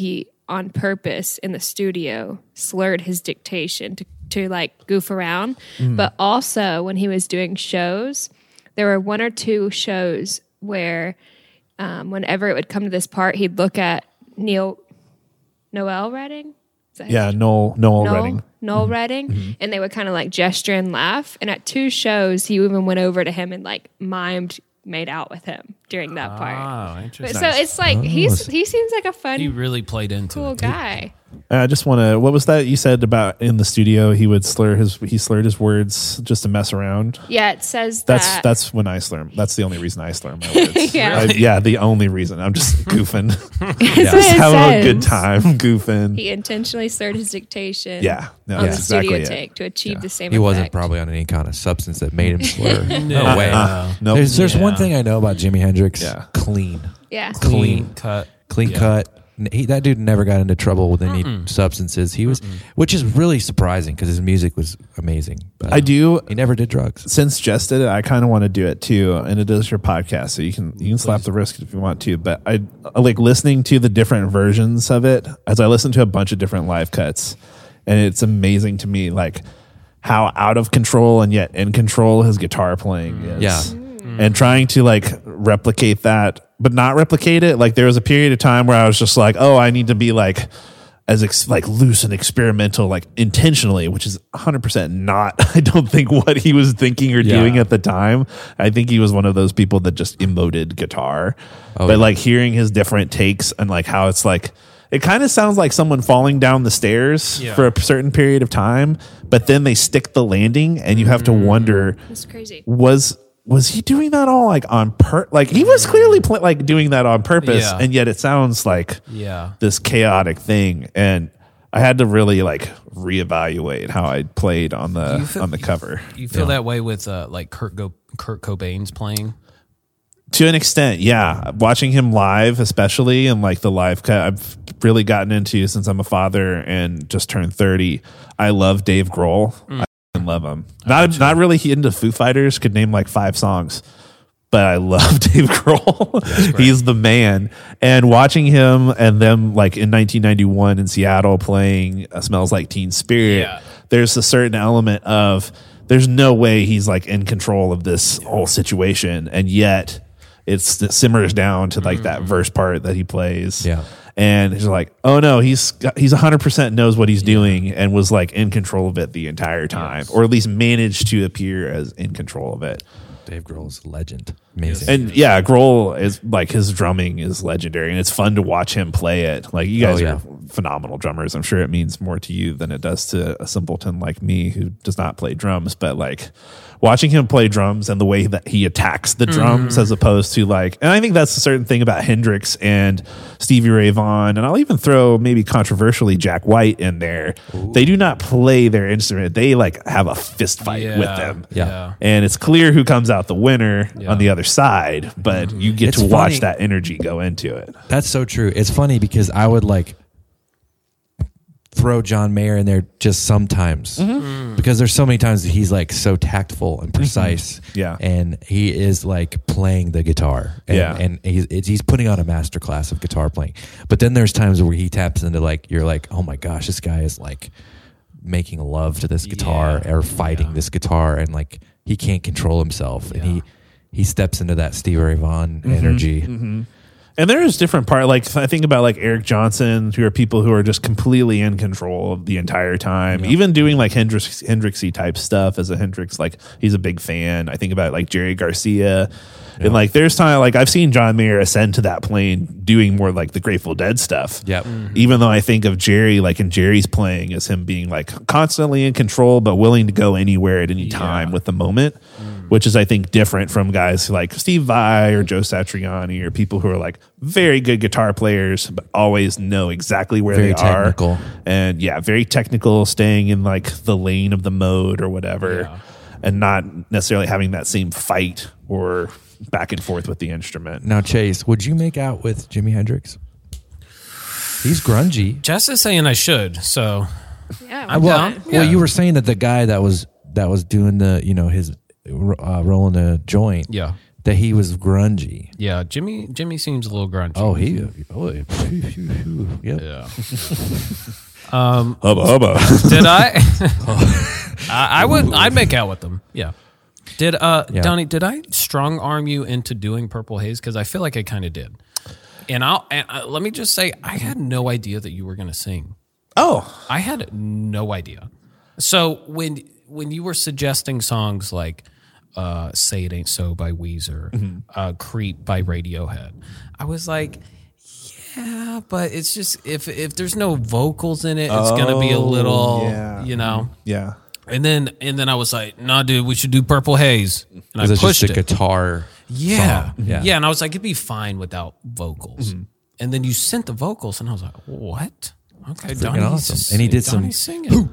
on purpose in the studio slurred his dictation to, to like goof around. Mm. But also when he was doing shows, there were one or two shows where um, whenever it would come to this part, he'd look at Neil, Noel Redding. Is that Yeah, Noel, Noel, Noel Redding. Noel mm-hmm. Redding, mm-hmm. and they would kind of like gesture and laugh. And at two shows, he even went over to him and like mimed, made out with him during that part. Oh, But interesting. so it's like Oh. he's he seems like a fun, He really played into cool it. guy. I just want to. What was that you said about in the studio? He would slur his. He slurred his words just to mess around. Yeah, it says That's that. that's when I slur. That's the only reason I slur my words. Yeah. I- yeah, the only reason. I'm just goofing, That's just what it having a says. good time, goofing. He intentionally slurred his dictation. Yeah, no, on that's the studio exactly it. take to achieve Yeah. the same. He wasn't effect. probably on any kind of substance that made him slur. No. No way. Uh, Nope. There's, there's Yeah. one thing I know about Jimi Hendrix. Yeah. Clean. Yeah. Clean. cut. Clean Yeah. cut. He, that dude never got into trouble with any Mm-mm. substances. He was, Mm-mm. which is really surprising because his music was amazing. But I do. He never did drugs. Since Jess did it, I kind of want to do it too, and it is your podcast, so you can you can slap the wrist if you want to. But I, I like listening to the different versions of it as I listen to a bunch of different live cuts, and it's amazing to me like how out of control and yet in control his guitar playing is. Yeah. And trying to like replicate that, but not replicate it. Like there was a period of time where I was just like, oh, I need to be like as ex- like loose and experimental, like intentionally, which is one hundred percent not, I don't think what he was thinking or Yeah. doing at the time. I think he was one of those people that just emoted guitar. Oh, but yeah. like hearing his different takes and like how it's like, it kind of sounds like someone falling down the stairs Yeah. for a certain period of time, but then they stick the landing and you have to wonder, That's crazy. was was he doing that all like on per like he was clearly pl- like doing that on purpose, Yeah. and yet it sounds like Yeah. this chaotic thing. And I had to really like reevaluate how I played on the You feel- on the cover. You feel that way with uh, like Kurt Go- Kurt Cobain's playing? To an extent, yeah. Watching him live, especially, and like the live cut, I've really gotten into since I'm a father and just turned thirty. I love Dave Grohl. Mm. I f***ing love him. Not not really into Foo Fighters. Could name like five songs, but I love Dave Grohl. He's the man. And watching him and them like in nineteen ninety-one in Seattle playing uh, "Smells Like Teen Spirit," Yeah. there's a certain element of there's no way he's like in control of this whole situation, and yet it's it simmers down to like that verse part that he plays. Yeah. And he's like, oh no, he's got, he's one hundred percent knows what he's doing and was like in control of it the entire time, or at least managed to appear as in control of it. Dave Grohl's a legend. Amazing. And yeah, Grohl is like his drumming is legendary, and it's fun to watch him play it. Like you guys Oh, yeah. are phenomenal drummers. I'm sure it means more to you than it does to a simpleton like me who does not play drums. But like watching him play drums and the way that he attacks the drums as opposed to like, and I think that's a certain thing about Hendrix and Stevie Ray Vaughan, and I'll even throw maybe controversially Jack White in there. They do not play their instrument; they like have a fist fight Yeah. with them. Yeah. And it's clear who comes out the winner Yeah. on the other side, but you get It's to watch funny. that energy go into it. That's so true. It's funny because I would like throw John Mayer in there just sometimes because there's so many times that he's like so tactful and precise. Yeah. And he is like playing the guitar. And, Yeah. And he's, it's, he's putting on a master class of guitar playing. But then there's times where he taps into like, you're like, oh my gosh, this guy is like making love to this guitar Yeah. or fighting Yeah. this guitar. And like, he can't control himself. And he, he steps into that Stevie Ray Vaughan energy. And there is different part. Like I think about like Eric Johnson, who are people who are just completely in control of the entire time. Even doing like Hendrix Hendrixy type stuff as a Hendrix, like he's a big fan. I think about like Jerry Garcia, and like there's time like I've seen John Mayer ascend to that plane, doing more like the Grateful Dead stuff. Yep. Even though I think of Jerry, like in Jerry's playing, as him being like constantly in control, but willing to go anywhere at any time with the moment. Which is, I think, different from guys like Steve Vai or Joe Satriani or people who are like very good guitar players, but always know exactly where Very they technical. are. And yeah, very technical, staying in like the lane of the mode or whatever, Yeah. and not necessarily having that same fight or back and forth with the instrument. Now, Chase, would you make out with Jimi Hendrix? He's grungy. Jess is saying I should, so Yeah. I'm Well, down. well, Yeah. you were saying that the guy that was that was doing the, you know, his uh, rolling a joint, Yeah. that he was grungy. Yeah, Jimmy Jimmy seems a little grungy. Oh, he. Oh, yep. Yeah. Hubba hubba. Did I? I? I would. I'd make out with them. Yeah. Did uh, Yeah. Donnie? Did I strong arm you into doing Purple Haze? Because I feel like I kind of did. And I'll and uh, let me just say, I had no idea that you were going to sing. Oh, I had no idea. So when when you were suggesting songs like uh, "Say It Ain't So" by Weezer, Mm-hmm. uh, "Creep" by Radiohead, I was like, yeah, but it's just if if there's no vocals in it, it's gonna be a little, Oh, yeah. you know. yeah. And then and then I was like, nah, dude, we should do Purple Haze, and I Because it's pushed just a it. guitar. Yeah. song. Yeah. yeah, and I was like, it'd be fine without vocals. And then you sent the vocals, and I was like, what? Okay, Donnie's awesome. just- And he did some- Donnie's singing.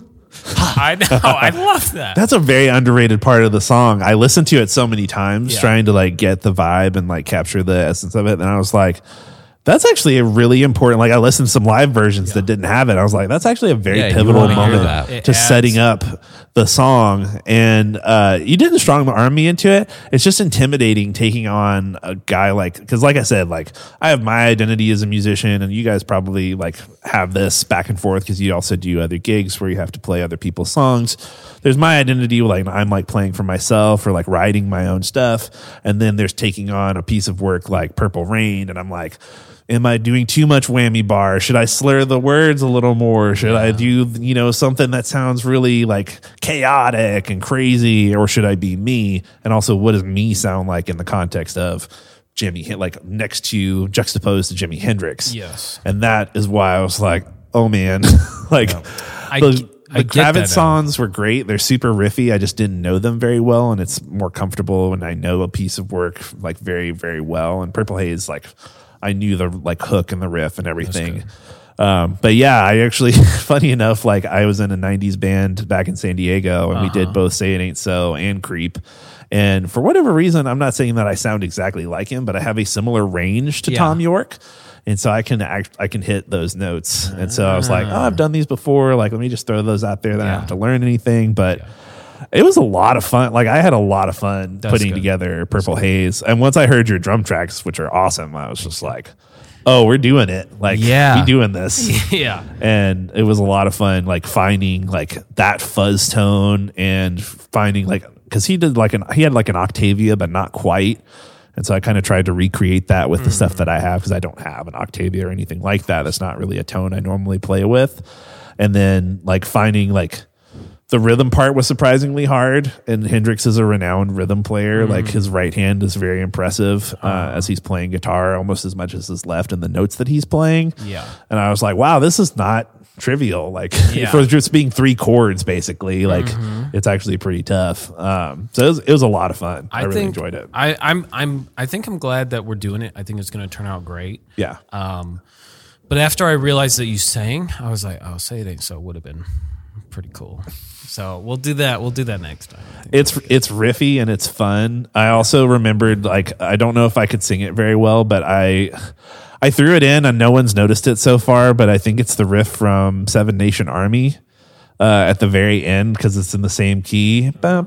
I know, I love that. That's a very underrated part of the song. I listened to it so many times Yeah. trying to like get the vibe and like capture the essence of it. And I was like, that's actually a really important, like I listened to some live versions that didn't have it. I was like, that's actually a very Yeah, you pivotal wanna hear moment that. It to adds- setting up the song. And uh, you didn't strong arm me into it. It's just intimidating taking on a guy like, because like I said, like I have my identity as a musician and you guys probably like have this back and forth because you also do other gigs where you have to play other people's songs. There's my identity, like I'm like playing for myself or like writing my own stuff. And then there's taking on a piece of work like Purple Rain. And I'm like, am I doing too much whammy bar? Should I slur the words a little more? Should I do, you know, something that sounds really like chaotic and crazy? Or should I be me? And also, what does me sound like in the context of Jimmy, like next to juxtaposed to Jimi Hendrix? Yes. And that is why I was like, oh man, like I the, g- I the get that now. Kravitz songs were great. They're super riffy. I just didn't know them very well. And it's more comfortable when I know a piece of work like very, very well. And Purple Haze, like, I knew the like hook and the riff and everything. Um, but yeah, I actually, funny enough, like I was in a nineties band back in San Diego and we did both Say It Ain't So and Creep. And for whatever reason, I'm not saying that I sound exactly like him, but I have a similar range to Yeah. Tom York. And so I can act, I can hit those notes. And so I was like, oh, I've done these before. Like, let me just throw those out there. That I don't have to learn anything. But it was a lot of fun. Like I had a lot of fun That's putting good. together Purple Haze. And once I heard your drum tracks, which are awesome, I was just like, oh, we're doing it. Like, Yeah. we doing this. yeah. And it was a lot of fun, like finding like that fuzz tone and finding like, cause he did like an, he had like an Octavia, but not quite. And so I kind of tried to recreate that with the stuff that I have because I don't have an Octavia or anything like that. That's not really a tone I normally play with. And then like finding like the rhythm part was surprisingly hard. And Hendrix is a renowned rhythm player. Like his right hand is very impressive uh, as he's playing guitar almost as much as his left and the notes that he's playing. Yeah. And I was like, wow, this is not trivial. Like Yeah. for just being three chords, basically, like it's actually pretty tough. Um, so it was, it was a lot of fun. I, really think, enjoyed it. I, I'm I'm I think I'm glad that we're doing it. I think it's going to turn out great. Yeah. Um, but after I realized that you sang, I was like, oh, Say It Ain't So would have been pretty cool. So we'll do that. We'll do that next time. I think. It's it's riffy and it's fun. I also remembered like I don't know if I could sing it very well, but I I threw it in and no one's noticed it so far. But I think it's the riff from Seven Nation Army uh, at the very end because it's in the same key. Oh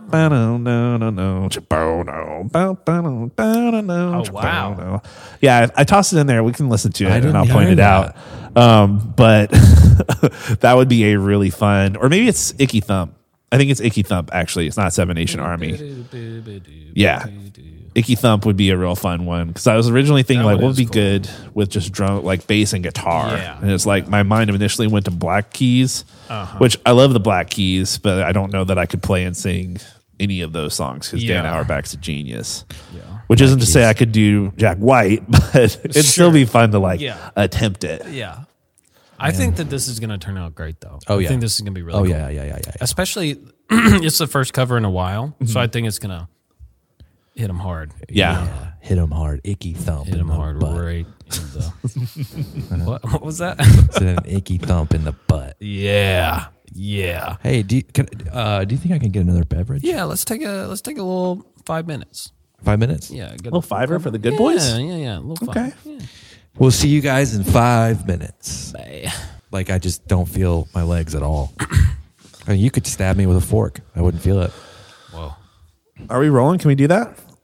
wow. Yeah, I, I tossed it in there. We can listen to it I and didn't I'll point hear it out. Um, but that would be a really fun, or maybe it's Icky Thump. I think it's Icky Thump, actually. It's not Seven Nation Army. Yeah. Icky Thump would be a real fun one because I was originally thinking, That like, one what would is be cool. good with just drum, like bass and guitar? Yeah. And it's like my mind initially went to Black Keys, Uh-huh. which I love the Black Keys, but I don't know that I could play and sing any of those songs because Dan Yeah. Auerbach's a genius. Which isn't to say I could do Jack White, but it'd still Sure. be fun to like Yeah. attempt it. Yeah. I think that this is going to turn out great, though. Oh, I yeah. think this is going to be really Oh cool. yeah, yeah, yeah, yeah. yeah. Especially, it's the first cover in a while. Mm-hmm. So I think it's going to hit them hard. Yeah. Yeah. Hit him hard, icky thump. Hit in them the hard butt. right in the. what, what was that? It's an icky thump in the butt. yeah. Yeah. Hey, do you, can, uh, do you think I can get another beverage? Yeah, let's take a let's take a little five minutes. Five minutes. Yeah, get Little fiver for the good yeah, boys? Yeah, yeah, a little Okay. five. Yeah. We'll see you guys in five minutes. Bye. Like I just don't feel my legs at all. I mean, you could stab me with a fork. I wouldn't feel it. Whoa. Are we rolling? Can we do that?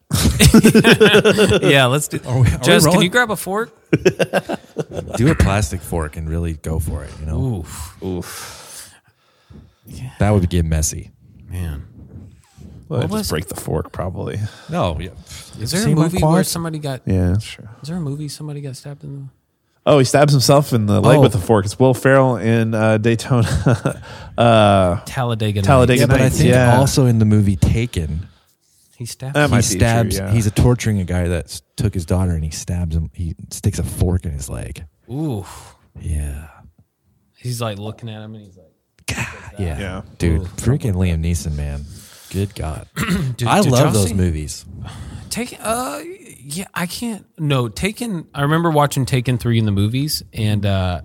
Yeah, let's do. Are we- are we Jess, can rolling? you grab a fork? Do a plastic fork and really go for it. You know, Oof, that would get messy. man. Well, What just was- break the fork, probably. No, yeah. Is there a See my movie where quads? somebody got? Yeah, sure. Is there a movie somebody got stabbed in the? Oh, he stabs himself in the leg Oh. with a fork. It's Will Ferrell in uh, Daytona. uh, Talladega. Talladega Nights. Yeah, but I Nights, think yeah. also in the movie Taken, He stabbed. That him. might he be stabs. true, yeah. He's a torturing a guy that s- took his daughter and he stabs him. He sticks a fork in his leg. Ooh, Yeah, he's like looking at him and he's like, yeah, Yeah. dude. Ooh. Freaking Liam Neeson, man. Good God, Did- I did love y'all those see- movies. Taken. Uh, yeah, I can't. No, Taken. I remember watching Taken three in the movies, and uh,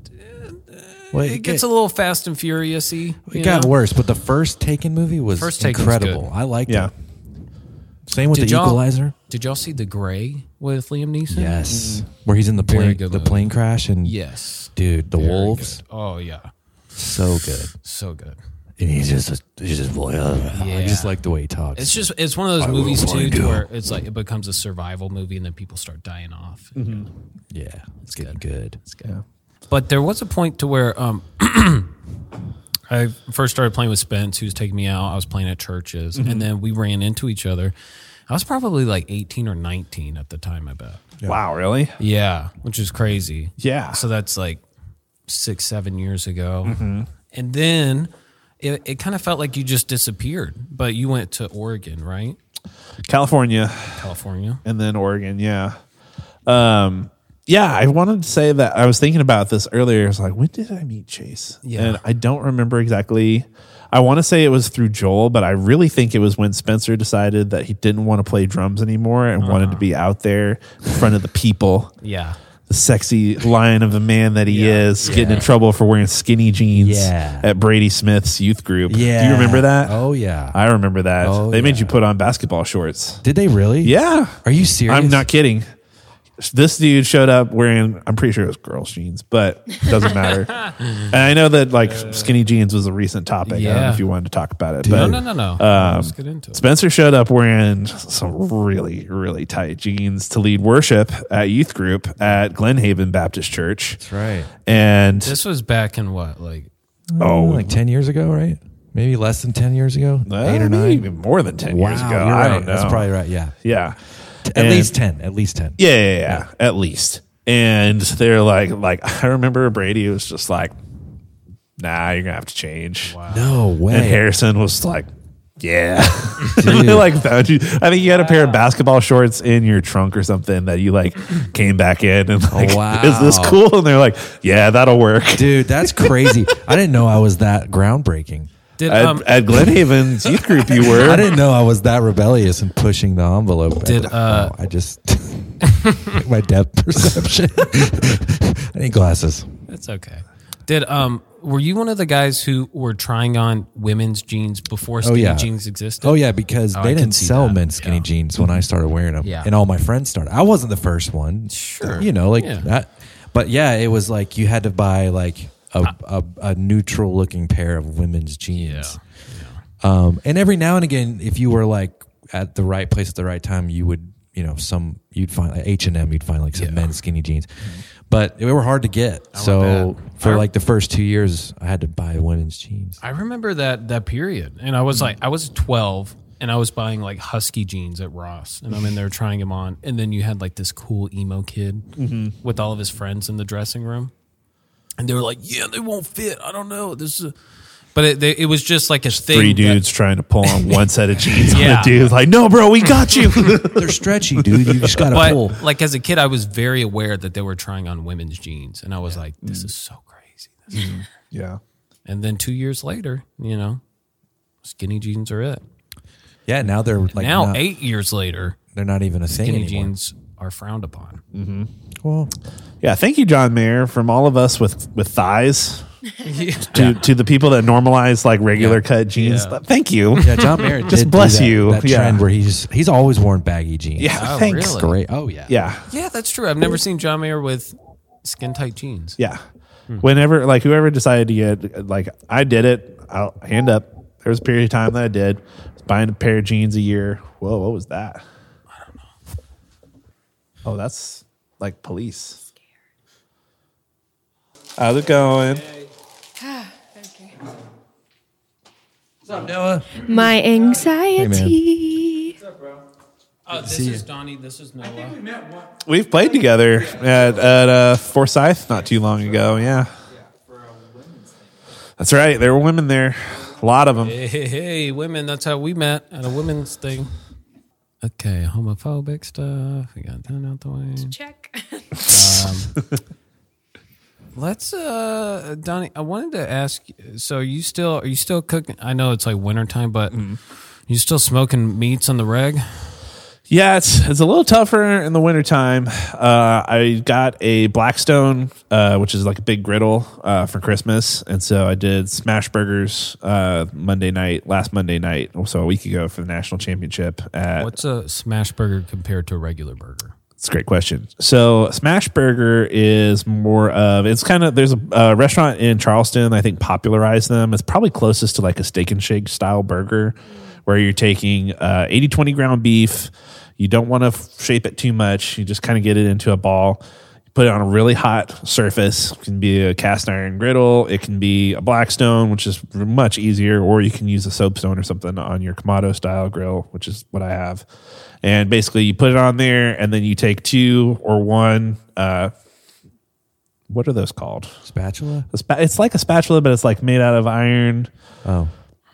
Well, it gets a little Fast and Furious-y. It you got know? worse, but the first Taken movie was First Taken was incredible. good. I liked Yeah. it. Same with Did the y'all- Equalizer. Did y'all see The Gray with Liam Neeson? Yes, where he's in the Very plane, good the movie. plane crash, and Yes. dude, the Very wolves, good. Oh yeah, so good. so good. And he's just, a, he's just, boy, uh, I Yeah. just like the way he talks. It's just it's one of those I movies will too, find to you. where it's like it becomes a survival movie, and then people start dying off. yeah, it's getting good. Yeah. But there was a point to where um, I first started playing with Spence, who was taking me out. I was playing at churches, Mm-hmm. and then we ran into each other. I was probably like eighteen or nineteen at the time, I bet. Wow, really? Yeah, which is crazy. Yeah. So that's like six, seven years ago. Mm-hmm. And then it, it kind of felt like you just disappeared, but you went to Oregon, right? California California. and then Oregon. Yeah. Um, yeah, I wanted to say that I was thinking about this earlier. I was like, when did I meet Chase? Yeah. And I don't remember exactly. I want to say it was through Joel, but I really think it was when Spencer decided that he didn't want to play drums anymore and wanted to be out there in front of the people. Yeah. The sexy lion of a man that he Yeah. is, getting in trouble for wearing skinny jeans Yeah. at Brady Smith's youth group. Yeah. Do you remember that? Oh yeah. I remember that. Oh, they made yeah. you put on basketball shorts. Did they really? Yeah. Are you serious? I'm not kidding. This dude showed up wearing, I'm pretty sure it was girls' jeans, but it doesn't matter. And I know that like skinny jeans was a recent topic. I don't know Yeah. if you wanted to talk about it. No, But no, no, no. Um, Let's get into it. Spencer showed up wearing some really, really tight jeans to lead worship at youth group at Glen Haven Baptist Church. That's right. And This was back in what, like Oh, like ten years ago, right? Maybe less than ten years ago. uh, Eight or maybe nine. even more than ten Wow, years ago. you're I right. don't know. That's probably right. Yeah. Yeah. At And- least ten. At least ten. Yeah, yeah, yeah, at least. And they're like, like I remember Brady was just like, nah, you're gonna have to change. No way. And Harrison was like, yeah. They like found you. I think you had a pair of basketball shorts in your trunk or something that you like came back in and like, Wow. is this cool? And they're like, yeah, that'll work. Dude, that's crazy. I didn't know I was that groundbreaking. did At, um at Glen Haven's youth group, you were. I didn't know I was that rebellious and pushing the envelope. Did, uh, Oh, I just my depth perception. I need glasses. It's okay. Did um were you one of the guys who were trying on women's jeans before skinny yeah. jeans existed? Oh yeah, because Oh, I they can didn't see sell that. men's skinny Yeah. jeans when I started wearing them, Yeah. and all my friends started. I wasn't the first one, Sure. you know, like Yeah. that. But yeah, it was like you had to buy like a a, a neutral looking pair of women's jeans. Um, and every now and again, if you were like at the right place at the right time, you would, you know, some you'd find like H and M, you'd find like some Yeah. men's skinny jeans, but they were hard to get. I So want that. for I- like the first two years, I had to buy women's jeans. I remember that that period, and I was like, I was twelve, and I was buying like husky jeans at Ross, and I'm in there trying them on, and then you had like this cool emo kid with all of his friends in the dressing room, and they were like, "Yeah, they won't fit. I don't know. This is," a... but it, they, it was just like a thing. Three that- dudes trying to pull on one set of jeans on Yeah. a dude. Like, no, bro, we got you. They're stretchy, dude. You just gotta pull. but like as a kid, I was very aware that they were trying on women's jeans, and I was like, "This is so crazy." This is- Yeah. And then two years later, you know, skinny jeans are it. Yeah, now they're like now, not, eight years later, they're not even a thing skinny anymore. jeans are frowned upon. Well, Yeah, thank you, John Mayer, from all of us with with thighs to to the people that normalize like regular Yeah. cut jeans. Yeah. Thank you. yeah, John Mayer Just did bless do that, you. That Yeah. trend where he's he's always worn baggy jeans. Yeah, Oh, thanks. really? Great. Oh yeah. Yeah, Yeah, that's true. I've never seen John Mayer with skin tight jeans. yeah. Whenever like whoever decided to get like I did it. I'll hand up. There was a period of time that I did. I was buying a pair of jeans a year. Whoa, what was that? Oh, that's like police. How's it going? What's up, Noah? My anxiety. Uh, this See is ya. Donnie. This is Noah. We've played together at at uh, Forsyth not too long ago. Yeah, that's right. There were women there, a lot of them. Hey, hey, hey, women. That's how we met at a women's thing. Okay, homophobic stuff. We got that out the way. Check. Let's, uh, Donnie. I wanted to ask. So, are you still are you still cooking? I know it's like wintertime, but you still smoking meats on the reg? Yeah, it's it's a little tougher in the wintertime. Uh, I got a Blackstone, uh, which is like a big griddle uh, for Christmas. And so I did smash burgers uh, Monday night, last Monday night, so a week ago for the national championship. At, What's a smash burger compared to a regular burger? It's a great question. So smash burger is more of, it's kind of, there's a, a restaurant in Charleston, I think popularized them. It's probably closest to like a Steak and Shake style burger where you're taking uh, eighty twenty ground beef. You don't want to f- shape it too much. You just kind of get it into a ball. You put it on a really hot surface. It can be a cast iron griddle. It can be a Blackstone, which is much easier, or you can use a soapstone or something on your Kamado style grill, which is what I have. And basically you put it on there and then you take two or one, uh, what are those called? Spatula? A spa- it's like a spatula, but it's like made out of iron. Oh.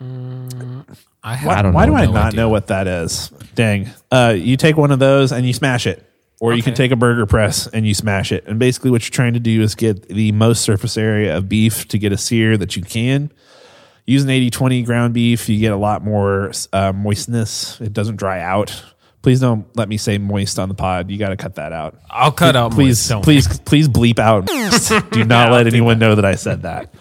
I, have, Why, don't why know. do I no not idea. know what that is? Dang. Uh, you take one of those and you smash it. Or you can Okay. take a burger press and you smash it. And basically what you're trying to do is get the most surface area of beef to get a sear that you can. Using eighty twenty ground beef, you get a lot more uh, moistness. It doesn't dry out. Please don't let me say moist on the pod. You got to cut that out. I'll cut out. Please, moist, don't please, please bleep out. Do not let anyone know that I said that.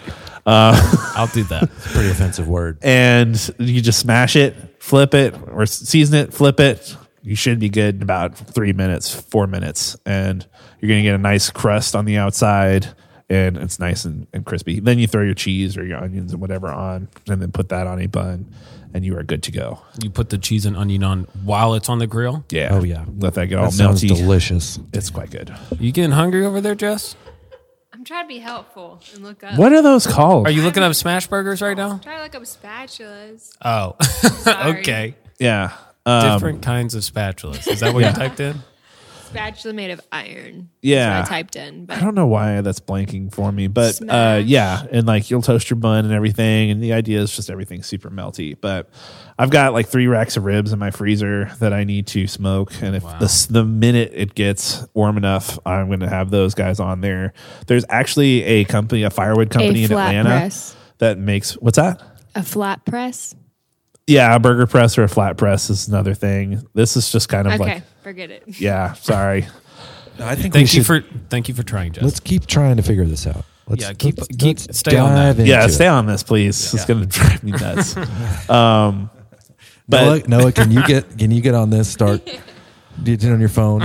I'll do that. It's a pretty offensive word. And you just smash it, flip it, or season it, flip it. You should be good in about three minutes, four minutes, and you're going to get a nice crust on the outside, and it's nice and, and crispy. Then you throw your cheese or your onions or whatever on, and then put that on a bun, and you are good to go. You put the cheese and onion on while it's on the grill. Yeah. Oh, yeah. Let that get That all sounds melty. delicious. It's quite good. You getting hungry over there, Jess? I'm trying to be helpful and look up. What are those called? Are you looking up smash burgers right now? I'm trying to look up spatulas. Oh, Sorry. okay. Yeah. Um, Different kinds of spatulas. Is that what Yeah. you typed in? Spatula made of iron. Yeah. That's what I typed in. But I don't know why that's blanking for me, but uh, Smash. yeah, and like you'll toast your bun and everything, and the idea is just everything's super melty. But I've got like three racks of ribs in my freezer that I need to smoke, and if the s- the minute it gets warm enough, I'm going to have those guys on there. There's actually a company, a firewood company in flat Atlanta press. that makes what's that? a flat press. Yeah, a burger press or a flat press is another thing. This is just kind of Okay, like, forget it. yeah, sorry. I think we Thank you should, for thank you for trying, Jess. let's keep trying to figure this out. Let's, Yeah, keep- let's, keep- let's stay on that. dive into Yeah, it. stay on this, please. It's going to drive me nuts. um, Noah, but Noah, can you get can you get on this? Start get it on your phone.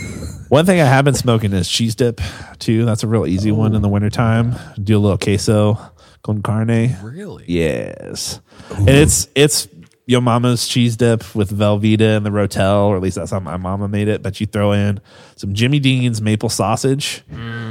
one thing I have been smoking is cheese dip too. That's a real easy one in the wintertime. Do a little queso con carne. really? Yes. And it's it's your mama's cheese dip with Velveeta and the Rotel, or at least that's how my mama made it. But you throw in some Jimmy Dean's maple sausage.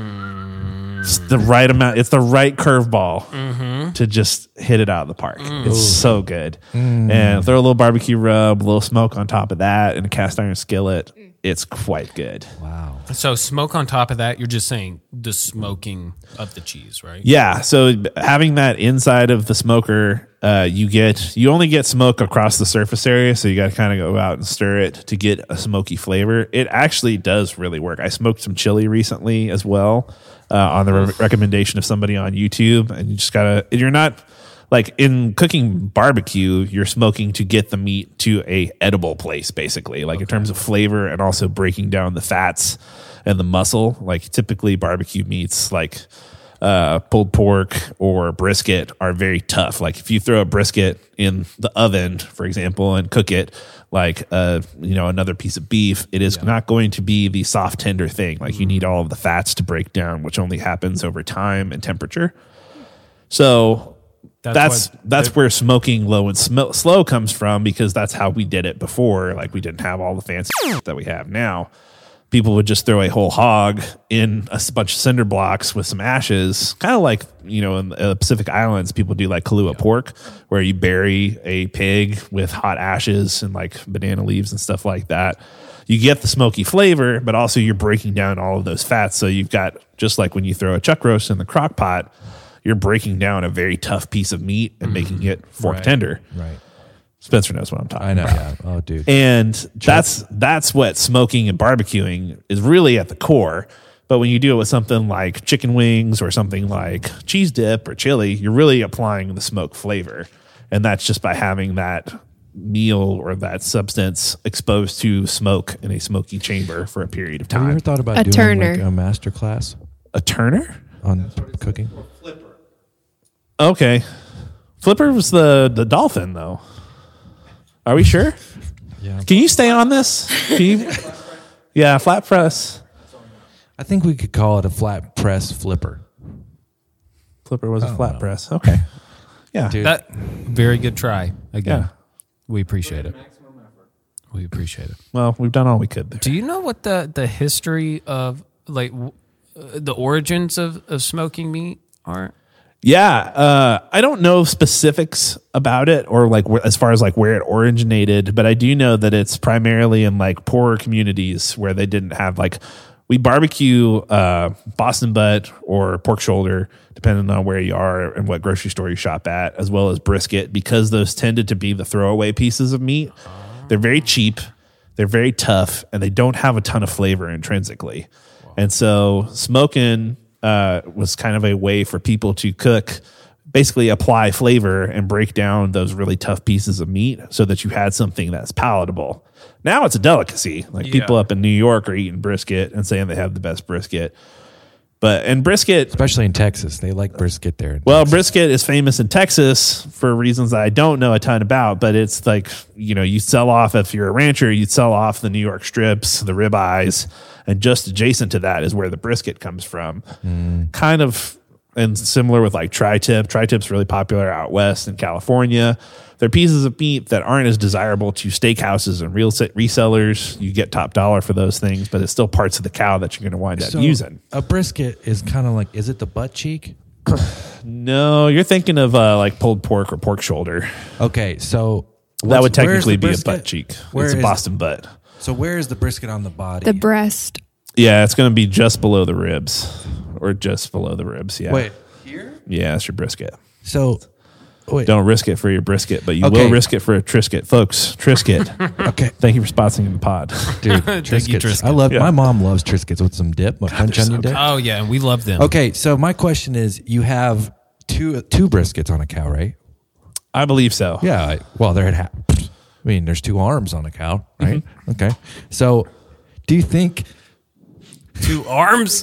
It's the right amount. It's the right curveball to just hit it out of the park. It's so good. And throw a little barbecue rub, a little smoke on top of that, and a cast iron skillet. It's quite good. Wow. So smoke on top of that. You're just saying the smoking of the cheese, right? Yeah, so having that inside of the smoker, uh, you get you only get smoke across the surface area, so you got to kind of go out and stir it to get a smoky flavor. It actually does really work. I smoked some chili recently as well uh, on the re- recommendation of somebody on YouTube, and you just gotta. You're not like in cooking barbecue, you're smoking to get the meat to a edible place, basically, like in terms of flavor and also breaking down the fats and the muscle. Like typically barbecue meats, like uh, pulled pork or brisket, are very tough. Like if you throw a brisket in the oven, for example, and cook it like uh, you know another piece of beef, it is not going to be the soft tender thing. Like you need all of the fats to break down, which only happens over time and temperature. So that's why- that's where smoking low and sm- slow comes from, because that's how we did it before. Like we didn't have all the fancy that we have now. people would just throw a whole hog in a bunch of cinder blocks with some ashes, kind of like, you know, in the Pacific Islands, people do like Kahlua pork, where you bury a pig with hot ashes and like banana leaves and stuff like that. You get the smoky flavor, but also you're breaking down all of those fats. So you've got, just like when you throw a chuck roast in the crock pot, you're breaking down a very tough piece of meat and making it fork Right. tender. Right. Spencer knows what I'm talking I know. about. Yeah. Oh, dude. And that's that's what smoking and barbecuing is really at the core. But when you do it with something like chicken wings or something like cheese dip or chili, you're really applying the smoke flavor. And that's just by having that meal or that substance exposed to smoke in a smoky chamber for a period of Have you time. ever thought about A doing Turner. like a master class A Turner? on cooking? Okay. Flipper was the, the dolphin, though. Are we sure? Yeah. Can you stay on this? Can you? Yeah, flat press. I think we could call it a flat press flipper. Flipper was a flat press. Okay. Yeah. Dude. That very good try. Again, Yeah. we appreciate it. We appreciate it. Well, we've done all we could there. Do you know what the the history of like w- uh, the origins of of smoking meat are? Yeah, uh, I don't know specifics about it or like wh- as far as like where it originated, but I do know that it's primarily in like poorer communities where they didn't have like we barbecue uh, Boston butt or pork shoulder, depending on where you are and what grocery store you shop at, as well as brisket, because those tended to be the throwaway pieces of meat. They're very cheap, they're very tough, and they don't have a ton of flavor intrinsically. And so smoking uh, was kind of a way for people to cook, basically apply flavor and break down those really tough pieces of meat so that you had something that's palatable. Now it's a delicacy. Like people Yeah. up in New York are eating brisket and saying they have the best brisket. But and brisket, Especially in Texas. They like brisket there. in well, Texas. brisket is famous in Texas for reasons that I don't know a ton about, but it's like, you know, you sell off, if you're a rancher, you'd sell off the New York strips, the ribeyes, and just adjacent to that is where the brisket comes from. Kind of, and similar with like tri-tip. Tri-tip's really popular out west in California. They're pieces of meat that aren't as desirable to steakhouses and real estate resellers. You get top dollar for those things, but it's still parts of the cow that you're going to wind up So, using. a brisket is kind of like, is it the butt cheek? No, you're thinking of uh, like pulled pork or pork shoulder. Okay, so That what's- would where's technically the be a brisket? butt cheek. Where it's a is- Boston butt. So where is the brisket on the body? The breast. Yeah, it's going to be just below the ribs or just below the ribs. Yeah. Wait, here? Yeah, it's your brisket. So, wait. Don't risk it for your brisket, but you Okay. will risk it for a Trisket. Folks, Trisket. Okay, Thank you for sponsoring the pod. dude, Thank you, Triscuits. Triscuit. I love. Yeah. My mom loves Triscuits with some dip, a French they're onion so dip. Oh yeah, and we love them. Okay, so my question is: you have two two briskets on a cow, right? I believe so. Yeah. I, well, they're at half. I mean, there's two arms on a cow, right? Mm-hmm. Okay. So, do you think? Two arms.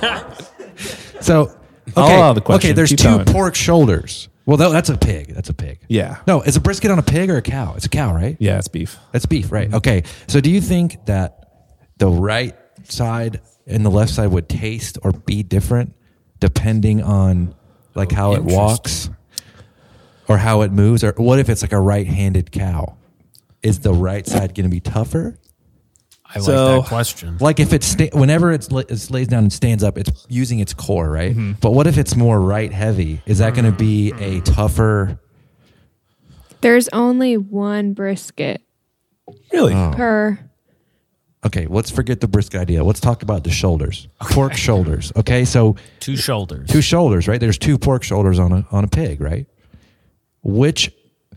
So, okay, I'll allow the question. okay. There's Keep two going. pork shoulders. Well, tha- that's a pig. That's a pig. Yeah. No, is a brisket on a pig or a cow? It's a cow, right? Yeah, it's beef. That's beef, right? Okay. So do you think that the right side and the left side would taste or be different depending on like how it walks or how it moves? Or what if it's like a right-handed cow? Is the right side going to be tougher? I like So- that question. Like if it's sta- whenever it's la- it lays down and stands up, it's using its core, right? Mm-hmm. But what if it's more right heavy? Is that going to be a tougher? There's only one brisket Really? Oh. per. Okay, let's forget the brisket idea. Let's talk about the shoulders, pork shoulders. Okay, so Two shoulders. two shoulders, right? There's two pork shoulders on a on a pig, right? Which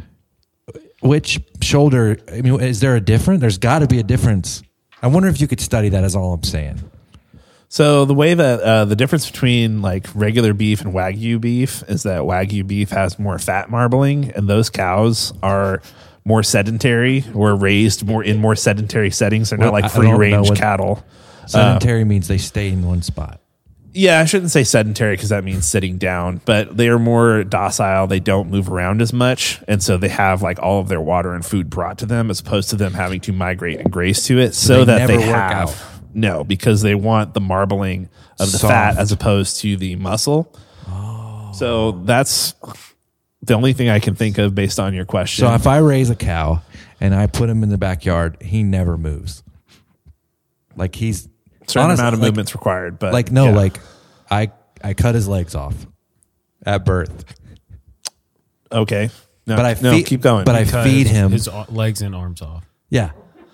which shoulder? I mean, is there a difference? There's got to be a difference. I wonder if you could study that. Is all I'm saying. So the way that uh, the difference between like regular beef and Wagyu beef is that Wagyu beef has more fat marbling, and those cows are more sedentary or raised more in more sedentary settings. They're Well, not I like don't free know range what- cattle. Sedentary means they stay in one spot. Yeah, I shouldn't say sedentary because that means sitting down, but they are more docile. They don't move around as much. And so they have like all of their water and food brought to them as opposed to them having to migrate and graze to it so, they that never they work have. out. No, because they want the marbling of the Soft. fat as opposed to the muscle. Oh. So that's the only thing I can think of based on your question. So if I raise a cow and I put him in the backyard, he never moves. Like he's certain Honestly, amount of like- movement's required. But Like no, yeah. like I I cut his legs off at birth, okay, no, but I no feed, keep going. But I Cut feed his, him. his ar- legs and arms off. Yeah.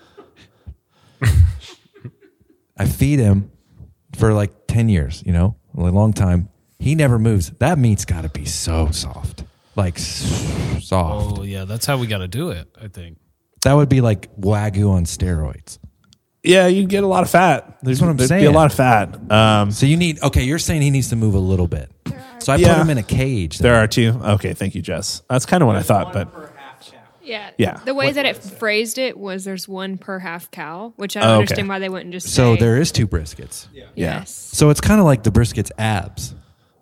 I feed him for like ten years, you know, a long time. He never moves. That meat's got to be so soft. Like s- soft. Oh yeah, that's how we got to do it. I think. That would be like Wagyu on steroids. yeah, you get a lot of fat. There's what I'm there'd Be a saying. lot of fat. Um, So you need, okay, you're saying he needs to move a little bit. So I Yeah. put him in a cage. there then. are two. Okay, thank you, Jess. That's kind of what I thought, but Yeah. Yeah. The way that it phrased it was there's one per half cow, which I don't Oh, okay. understand why they wouldn't just So say. there is two briskets. Yes. So it's kind of like the brisket's abs.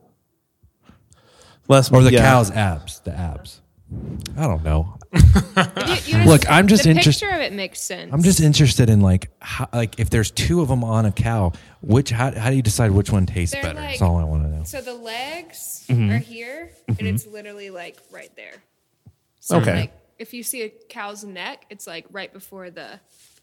less Or the yeah. cow's abs. The abs. I don't know. You- you Look, I'm just the interest- picture of it makes sense. I'm just interested in like, how, like if there's two of them on a cow, which how, how do you decide which one tastes They're better? like- That's all I want to know. So the legs Mm-hmm. are here, and it's literally like right there. So Okay. like if you see a cow's neck, it's like right before the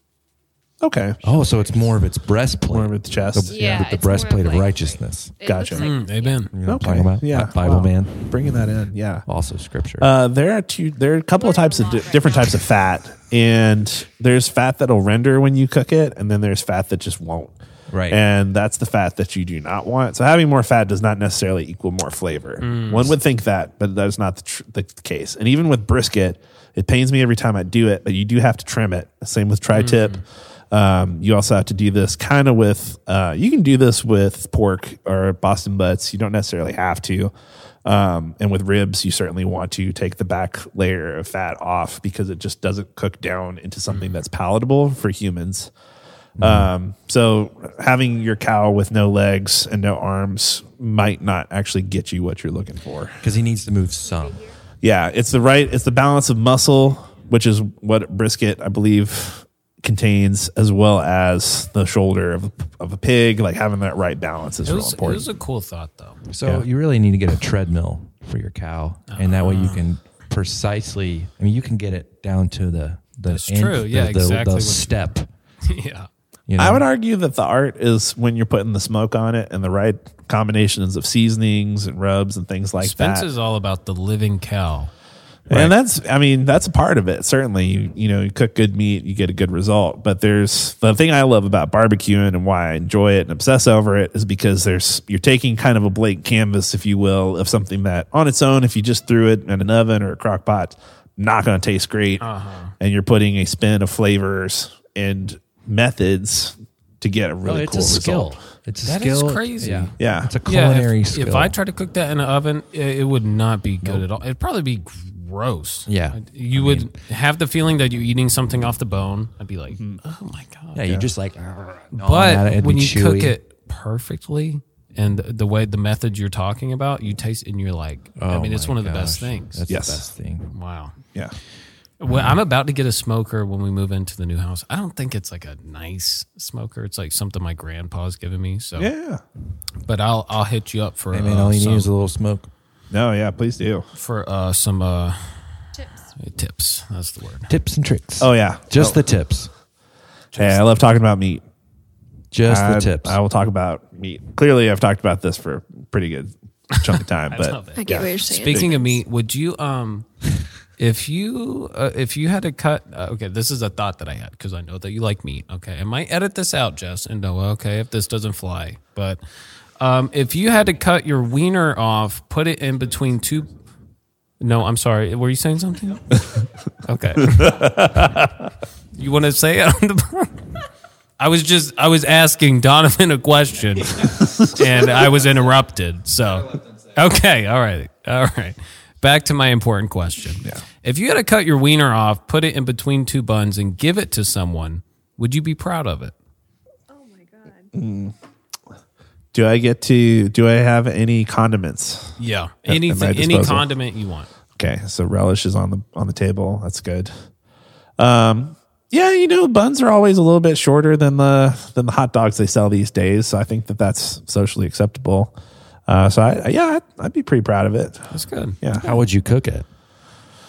Okay, Oh, so it's more of its breastplate. more of its chest. The, Yeah, the it's more breastplate of of like- righteousness. it Gotcha. looks like- Mm, amen. You know what I'm Okay, talking about? yeah, Bible wow. man. Bringing that in, yeah. Also scripture. Uh, there are two. There are a couple of types of di- different types of fat, and there's fat that'll render when you cook it, and then there's fat that just won't. Right. And that's the fat that you do not want. So having more fat does not necessarily equal more flavor. One would think that, but that is not the, tr- the case. And even with brisket, it pains me every time I do it, but you do have to trim it. Same with tri-tip. Um, you also have to do this kind of with, uh, you can do this with pork or Boston butts. You don't necessarily have to. Um, and with ribs, you certainly want to take the back layer of fat off because it just doesn't cook down into something that's palatable for humans. Um, so having your cow with no legs and no arms might not actually get you what you're looking for. Because he needs to move some. Yeah, it's the right, it's the balance of muscle, which is what brisket, I believe, contains, as well as the shoulder of, of a pig. Like having that right balance is It real was, it important. was a cool thought though. So Yeah. you really need to get a treadmill for your cow, and that way Ah. you can precisely. I mean, you can get it down to the the That's true. the- Yeah, the, exactly the what you- step. yeah. You know? I would argue that the art is when you're putting the smoke on it and the right combinations of seasonings and rubs and things like Spence that. is all about the living cow. And that's, I mean, that's a part of it. Certainly, you, you know, you cook good meat, you get a good result. But there's the thing I love about barbecuing and why I enjoy it and obsess over it is because there's, you're taking kind of a blank canvas, if you will, of something that on its own, if you just threw it in an oven or a crock pot, not going to taste great. Uh-huh. And you're putting a spin of flavors and methods to get a Oh, really it's cool a skill. result. It's a That is skill. crazy. Yeah, Yeah. it's a Yeah, culinary if, skill. if I tried to cook that in an oven, it, it would not be good at all. It'd probably be gross. Yeah. You I would mean- have the feeling that you're eating something off the bone. I'd be like, oh my God. yeah, you just like. But when you cook it perfectly and the, the way the method you're talking about, you taste it and you're like, I Oh mean, it's my one of the best gosh, things. That's Yes. the best thing. Wow. Yeah. Well, I'm about to get a smoker when we move into the new house. I don't think it's like a nice smoker. It's like something my grandpa's given me. So, Yeah. but I'll I'll hit you up for Hey man, uh, all you some, need is a little smoke. No, yeah, please do. for uh, some uh, Tips. tips. That's the word. Tips and tricks. Oh, yeah. just Oh. the tips. Hey, I love talking about meat. Just I, the tips. I will talk about meat. Clearly, I've talked about this for a pretty good chunk of time. but love it. I get what you're saying. Speaking of meat, would you um, if you uh, if you had to cut? Uh, okay, this is a thought that I had because I know that you like meat. Okay, I might edit this out, Jess, and no, okay, if this doesn't fly, but um, if you had to cut your wiener off, put it in between two. No, I'm sorry. Were you saying something? Okay. You want to say it on the? I was just I was asking Donovan a question, and I was interrupted. So, okay, all right, all right. Back to my important question. Yeah. If you had to cut your wiener off, put it in between two buns, and give it to someone, would you be proud of it? Oh my god. do I get to? Do I have any condiments? Yeah, At- at my anything, any disposal. condiment you want. Okay, so relish is on the on the table. That's good. Um, yeah, you know, buns are always a little bit shorter than the than the hot dogs they sell these days. So I think that that's socially acceptable. Uh, so I, yeah, I'd, I'd be pretty proud of it. That's good. Yeah. How would you cook it?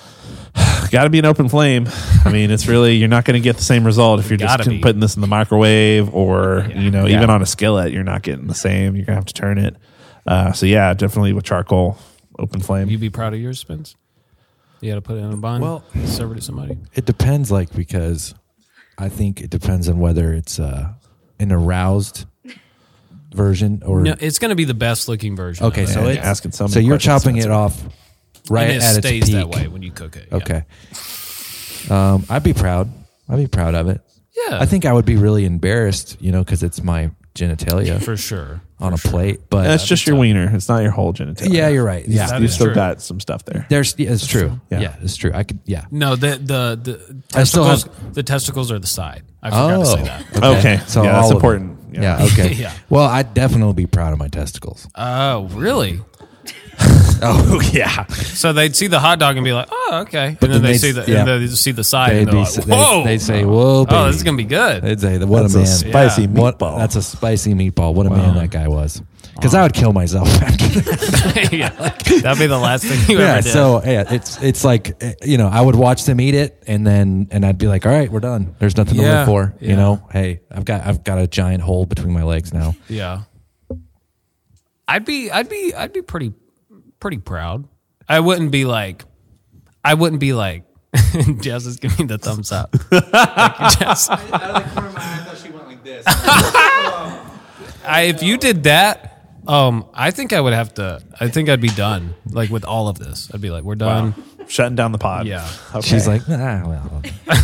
Got to be an open flame. I mean, it's really, you're not going to get the same result if you're just Gotta be. putting this in the microwave or, you know, Yeah. even on a skillet, you're not getting the same. You're going to have to turn it. Uh, so, yeah, definitely with charcoal, open flame. You be proud of yours, Spence? You got to put it in a bun. Well- serve it to somebody. It depends, like, because I think it depends on whether it's uh, an aroused version or. No, it's going to be the best looking version. Okay, of it. so Yeah, it's you're asking so so many you're questions, chopping it Spencer. off right and it at its stays peak. that way when you cook it. yeah. Okay. Um, I'd be proud. I'd be proud of it. Yeah. I think I would be really embarrassed, you know, because it's my genitalia for sure. on a plate. But That's just your wiener. It's not your whole genitalia. yeah, you're right. Yeah, That You've is still true. got some stuff there. there's yeah, it's true. Yeah. Yeah. it's true. I could. Yeah. No, the the the I still testicles. have- the testicles are the side. I forgot to say that. Okay. So Yeah, that's all of important. them. Yeah. Yeah. Okay. Yeah. Well, I'd definitely be proud of my testicles. Oh, really? Oh yeah. So they'd see the hot dog and be like, "Oh, okay," and But then then they they'd- see the yeah. and then they see the side They'd and be. they're like, They'd, "Whoa!" they'd say, "Whoa, baby." Oh, this is gonna be good. They'd say, "What That's a a man! spicy What- meatball. That's a spicy meatball. What a man that guy was." Because I would kill myself after that. yeah, that'd be the last thing you yeah. ever did. So yeah, it's it's like eh, you know, I would watch them eat it, and then and I'd be like, "All right, we're done. There's nothing to Yeah, live for." yeah. You know, hey, I've got I've got a giant hole between my legs now. yeah, I'd be, I'd be, I'd be pretty, pretty proud. I wouldn't be like, I wouldn't be like, Jess is giving me the thumbs up. Thank you, Jess. Out of the corner of my eye, I thought she went like this. I, if you did that, um, I think I would have to. I think I'd be done. Like with all of this, I'd be like, we're done. Shutting down the pod. Yeah. Okay. She's like, "Ah, well."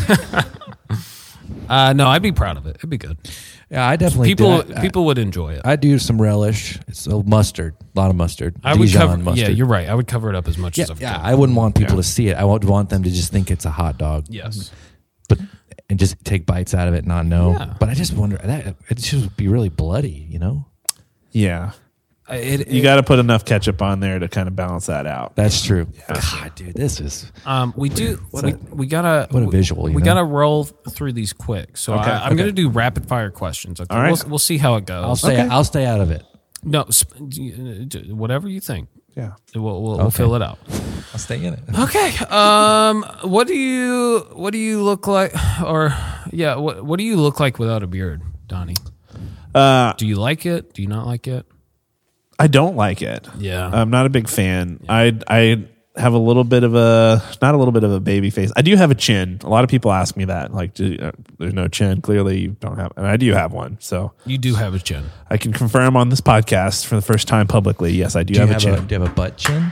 Uh, no, I'd be proud of it. It'd be good. Yeah, I definitely People, do. I, people would enjoy it. I, I do some relish. It's a mustard, a lot of mustard. I would Dijon cover. mustard. Yeah, you're right. I would cover it up as much Yeah, as I could. yeah. I wouldn't want people to see it. I would want them to just think it's a hot dog. yes. but and just take bites out of it, and not know. Yeah. But I just wonder that it should be really bloody, you know. Yeah. It, You it- got to put enough ketchup on there to kind of balance that out. That's true. God, dude, this is Um, we do. We, we gotta. what a visual, We, you we know? gotta roll through these quick. So Okay, I, I'm okay. gonna do rapid fire questions. Okay, All right. we'll, we'll see how it goes. I'll stay. I'll stay out of it. No, sp- whatever you think. Yeah. We'll we'll, we'll Okay. fill it out. I'll stay in it. Okay. Um, what do you what do you look like? Or yeah, what what do you look like without a beard, Donnie? Uh, Do you like it? Do you not like it? I don't like it. Yeah. I'm not a big fan. I I have a little bit of a not a little bit of a baby face. I do have a chin. A lot of people ask me that. Like, do, uh, there's no chin. Clearly, you don't have. And I do have one. So You do have a chin. I can confirm on this podcast for the first time publicly. Yes, I do, Do you have, have a a, chin. do you have a butt chin?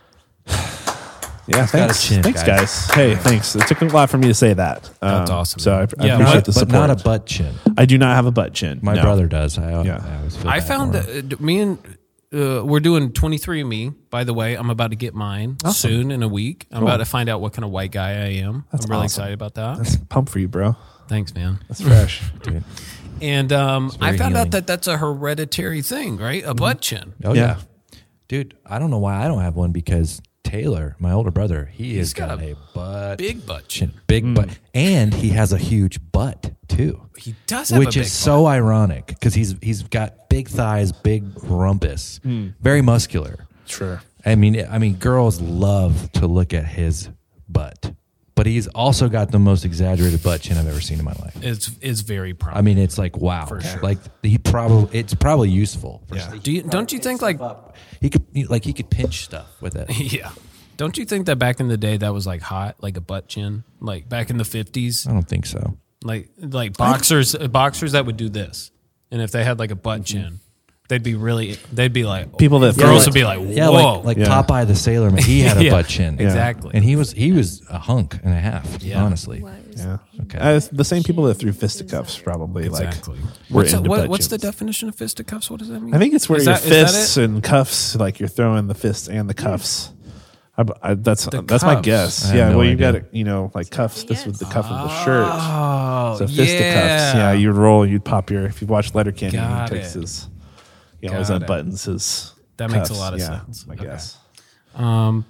yeah, got a thanks. chin, thanks, guys. guys. Hey, thanks. It took a lot for me to say that. That's Um, awesome. So I, I Yeah, appreciate my- the but support. not a butt chin. I do not have a butt chin. My No. brother does. I, Yeah. I, always feel I bad found for him. that uh, me and uh, we're doing twenty-three and me. By the way, I'm about to get mine soon in a week. I'm about to find out what kind of white guy I am. I'm really awesome. excited about that. That's pump for you, bro. Thanks, man. That's fresh. Dude. And um, I very found healing. out that that's a hereditary thing, right? A butt chin. Oh Yeah. yeah. Dude. I don't know why I don't have one because Taylor, my older brother, he has got got, a a butt Big butt chin. chin, big butt, and he has a huge butt too. He does have Which a big is so ironic because he's he's got big thighs, big rumpus, very muscular. Sure. I mean, I mean, girls love to look at his butt, but he's also got the most exaggerated butt chin I've ever seen in my life. It's is very prominent. I mean, it's like wow, For sure. like he probably it's probably useful. For Yeah. Do you, don't you think like He could he- like he could pinch stuff with it. yeah? Don't you think that back in the day that was like hot, like a butt chin, like back in the fifties, I don't think so. like like boxers boxers that would do this, and if they had like a butt chin, they'd be really they'd be like People that girls throw- would be like whoa, Yeah, like like Yeah. Popeye the Sailor Man. He had a Yeah, butt chin, exactly. and he was he was a hunk and a half. Yeah. Honestly, Yeah. Okay. Uh, the same people that threw fisticuffs probably exactly. like were What's, into what, butt what's the chins. definition of fisticuffs? What does that mean? I think it's where Is your that- is that fists it? and cuffs, like you're throwing the fists and the cuffs. I, I, that's The that's my cuffs. guess. I have Yeah, no well, you idea. got it. You know, like cuffs. This was the cuff of the shirt. Oh, So fisticuffs. yeah. Yeah, you'd roll. You'd pop your. If you watch Letterkenny, Got he takes it. his. He always Got it. unbuttons his. That makes a cuffs. lot of Yeah, sense. I Okay. guess. Um,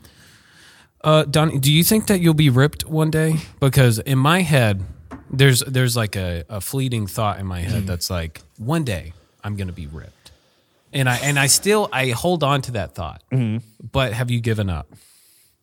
uh, Donnie, do you think that you'll be ripped one day? Because in my head, there's there's like a, a fleeting thought in my head that's like, one day I'm gonna be ripped, and I and I still I hold on to that thought. But have you given up?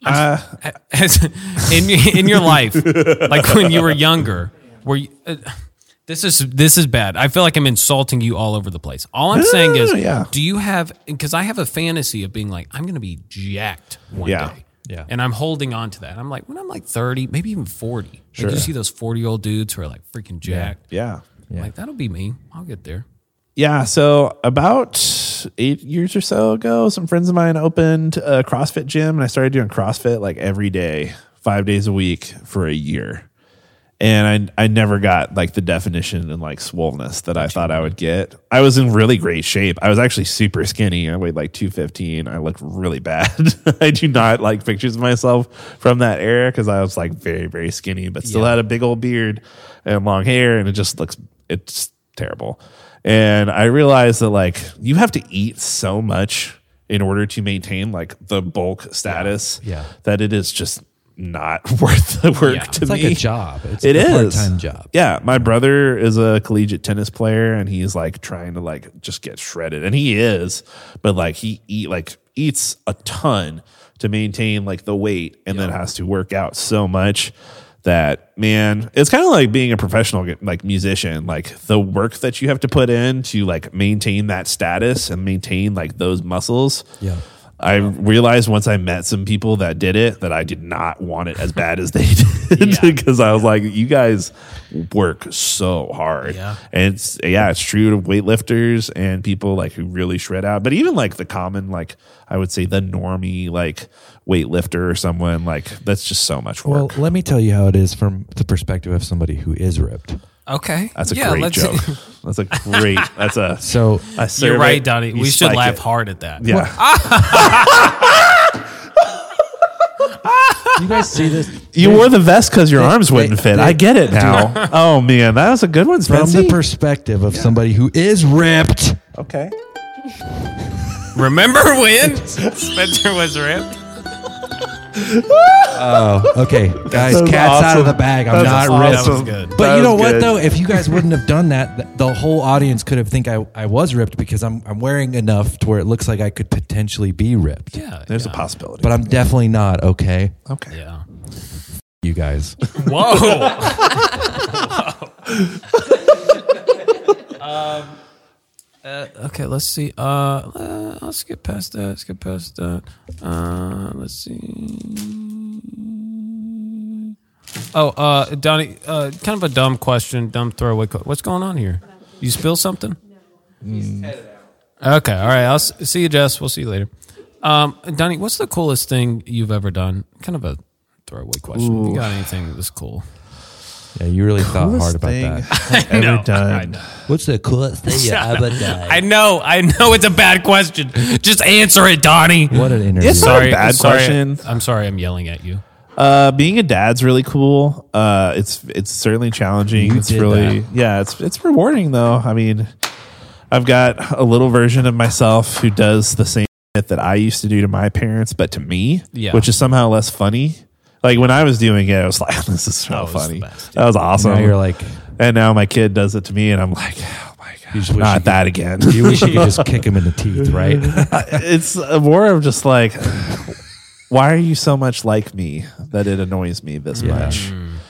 Uh, in in your life, like when you were younger, were you, uh, this is this is bad. I feel like I'm insulting you all over the place. All I'm saying is, yeah. do you have? Because I have a fantasy of being like, I'm going to be jacked one Yeah. day. Yeah. And I'm holding on to that. I'm like, when I'm like thirty, maybe even forty, Sure. like you see those forty year old dudes who are like freaking jacked. yeah. I'm like, that'll be me. I'll get there. Yeah, so about eight years or so ago, some friends of mine opened a CrossFit gym, and I started doing CrossFit like every day, five days a week for a year. And I I never got like the definition and like swollenness that I thought I would get. I was in really great shape. I was actually super skinny. I weighed like two fifteen. I looked really bad. I do not like pictures of myself from that era because I was like very, very skinny, but still Yeah. had a big old beard and long hair, and it just looks, it's terrible. And I realized that like you have to eat so much in order to maintain like the bulk status Yeah. that it is just not worth the work Yeah. to It's me. like a job. It's It a is. part-time job. Yeah, my brother is a collegiate tennis player, and he's like trying to like just get shredded, and he is, but like he eat like eats a ton to maintain like the weight, and then has to work out so much that, man, it's kind of like being a professional like musician. Like the work that you have to put in to like maintain that status and maintain like those muscles. Yeah. I realized once I met some people that did it that I did not want it as bad as they did Yeah. because I was like, you guys work so hard. Yeah. And it's, yeah, it's true to weightlifters and people like who really shred out. But even like the common, like I would say the normie, like weightlifter or someone like that's just so much Well, work. let me tell you how it is from the perspective of somebody who is ripped. Okay. That's a Yeah, great let's- joke. That's a great, that's a, So a You're survey. right, Donnie. You We should spike laugh it. hard at that. Yeah. you guys see this You wore the vest because your They- arms wouldn't they- fit. they- I get it now. Oh man, that was a good one, from Spencer. the perspective of somebody who is ripped. Okay. Remember when Spencer was ripped? Oh, okay, guys, That was cat's out of awesome. the bag. I'm That was not awesome. ripped. That was good. But That you know was what good. though? If you guys wouldn't have done that, th- the whole audience could have think I, I was ripped because I'm I'm wearing enough to where it looks like I could potentially be ripped. Yeah. There's yeah. a possibility. But I'm definitely not. Okay, okay. Yeah. you guys. Whoa. um, uh, okay, let's see. Uh, uh, let's get past that. Let's get past that. Uh, let's see. Oh, uh, Donnie, uh, kind of a dumb question, dumb throwaway. Co- What's going on here? You spill something? Okay, all right. I'll s- see you, Jess. We'll see you later. Um, Donnie, what's the coolest thing you've ever done? Kind of a throwaway question. You got anything that's cool? Yeah, you really thought hard about thing that. I've ever know, I done. know. What's the coolest thing you ever done? I know, I know it's a bad question. Just answer it, Donnie. What an interview! It's not Sorry, a bad sorry, question. I'm sorry, I'm yelling at you. Uh, being a dad's really cool. Uh, it's it's certainly challenging. You it's did really that. yeah. It's it's rewarding though. I mean, I've got a little version of myself who does the same shit that I used to do to my parents, but to me, Yeah. which is somehow less funny. Like when I was doing it, I was like, "This is so That was funny. the best, That was awesome." Now you're like, and now my kid does it to me, and I'm like, "Oh my god, just wish you not could- that again." you wish you could just kick him in the teeth, right? It's more of just like, why are you so much like me that it annoys me this much?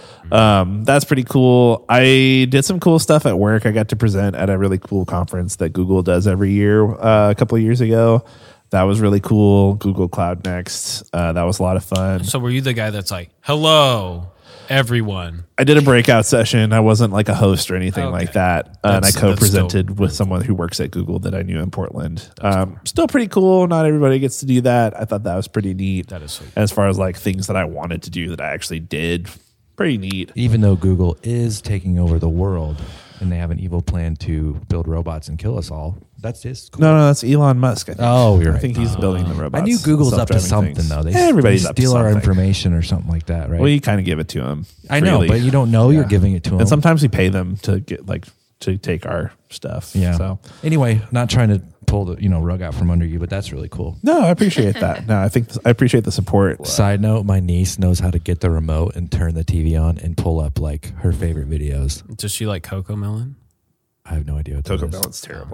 Um, that's pretty cool. I did some cool stuff at work. I got to present at a really cool conference that Google does every year uh, a couple of years ago. That was really cool. Google Cloud Next. Uh, that was a lot of fun. So were you the guy that's like, hello, everyone? I did a breakout session. I wasn't like a host or anything Okay. like that. Uh, and I That's- that's co-presented with someone who works at Google that I knew in Portland. Um, still pretty cool. Not everybody gets to do that. I thought that was pretty neat. That is sweet. As far as like things that I wanted to do that I actually did, pretty neat. Even though Google is taking over the world and they have an evil plan to build robots and kill us all, that's just cool. No, no, that's Elon Musk. I think. Oh, you're I right. think he's building the robots. I knew Google's up to self-driving something things. though. They, Yeah, everybody's they up to steal our something. information or something like that, right? Well, you kind of give it to him. I know, freely. but you don't know you're giving it to them. And sometimes we pay them to get like to take our stuff. yeah. So Anyway, not trying to pull the you know rug out from under you, but that's really cool. no, I appreciate that. No, I think I appreciate the support. Side note: my niece knows how to get the remote and turn the T V on and pull up like her favorite videos. Does she like Coco Melon? I have no idea what that Coco is. Melon's terrible.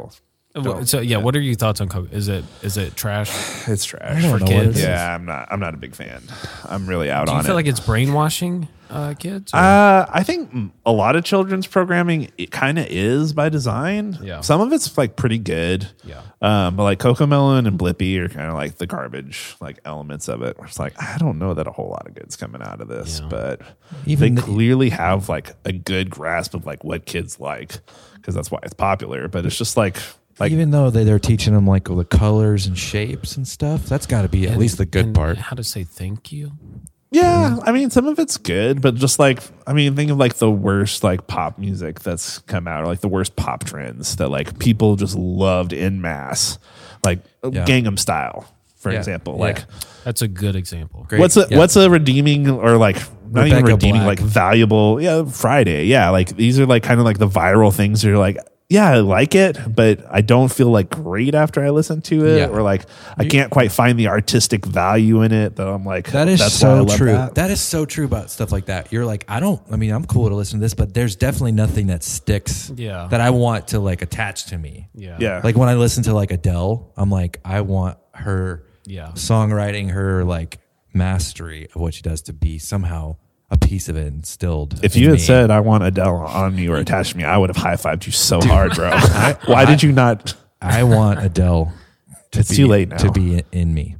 Wha- So yeah, what are your thoughts on Coco? Is it is it trash? It's trash. don't For know what kids? it is. Yeah, I'm not. I'm not a big fan. I'm really out Do you on feel it. like it's brainwashing uh, kids? or- Uh, I think mm, a lot of children's programming it kind of is by design. Yeah. Some of it's like pretty good. Yeah. Um, but like Cocomelon and Blippi are kind of like the garbage like elements of it. It's like I don't know that a whole lot of good's coming out of this, Yeah. but Even they the- clearly have like a good grasp of like what kids like because that's why it's popular. But it's just like like Even though they, they're teaching them like the colors and shapes and stuff, that's got to be at and- least the good and part. How to say thank you? yeah, I mean some of it's good, but just like I mean think of like the worst like pop music that's come out or like the worst pop trends that like people just loved in mass, like Yeah. Gangnam Style, for Yeah. example. Yeah. Like That's a good example. Great. what's a Yeah. what's a redeeming or like not even Rebecca redeeming Black. like valuable yeah Friday yeah like these are like kind of like the viral things that you're like yeah I like it but I don't feel like great after I listen to it Yeah. or like I can't quite find the artistic value in it that I'm like That is that's why I so love true. that. that is so true about stuff like that. You're like, I don't, I mean, I'm cool to listen to this, but there's definitely nothing that sticks Yeah. that I want to like attach to me. Yeah. yeah Like when I listen to like Adele, I'm like, I want her Yeah. songwriting, her like mastery of what she does to be somehow a piece of it instilled. if in you had me. said I want Adele on me or attached to me I would have high-fived you so hard bro why did you not I want Adele to It's be, too late now. to be in, in me.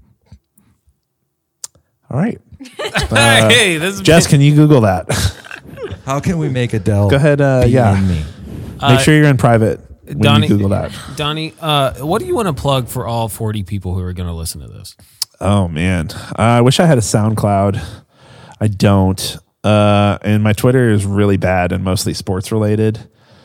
all right hey, this is Jess can you Google that How can we make Adele go ahead uh, be yeah in me? make sure you're in private when Donnie, you Google that. Donnie, uh, what do you want to plug for all forty people who are going to listen to this? Oh man, uh, I wish I had a SoundCloud. I don't, uh, and my Twitter is really bad and mostly sports related.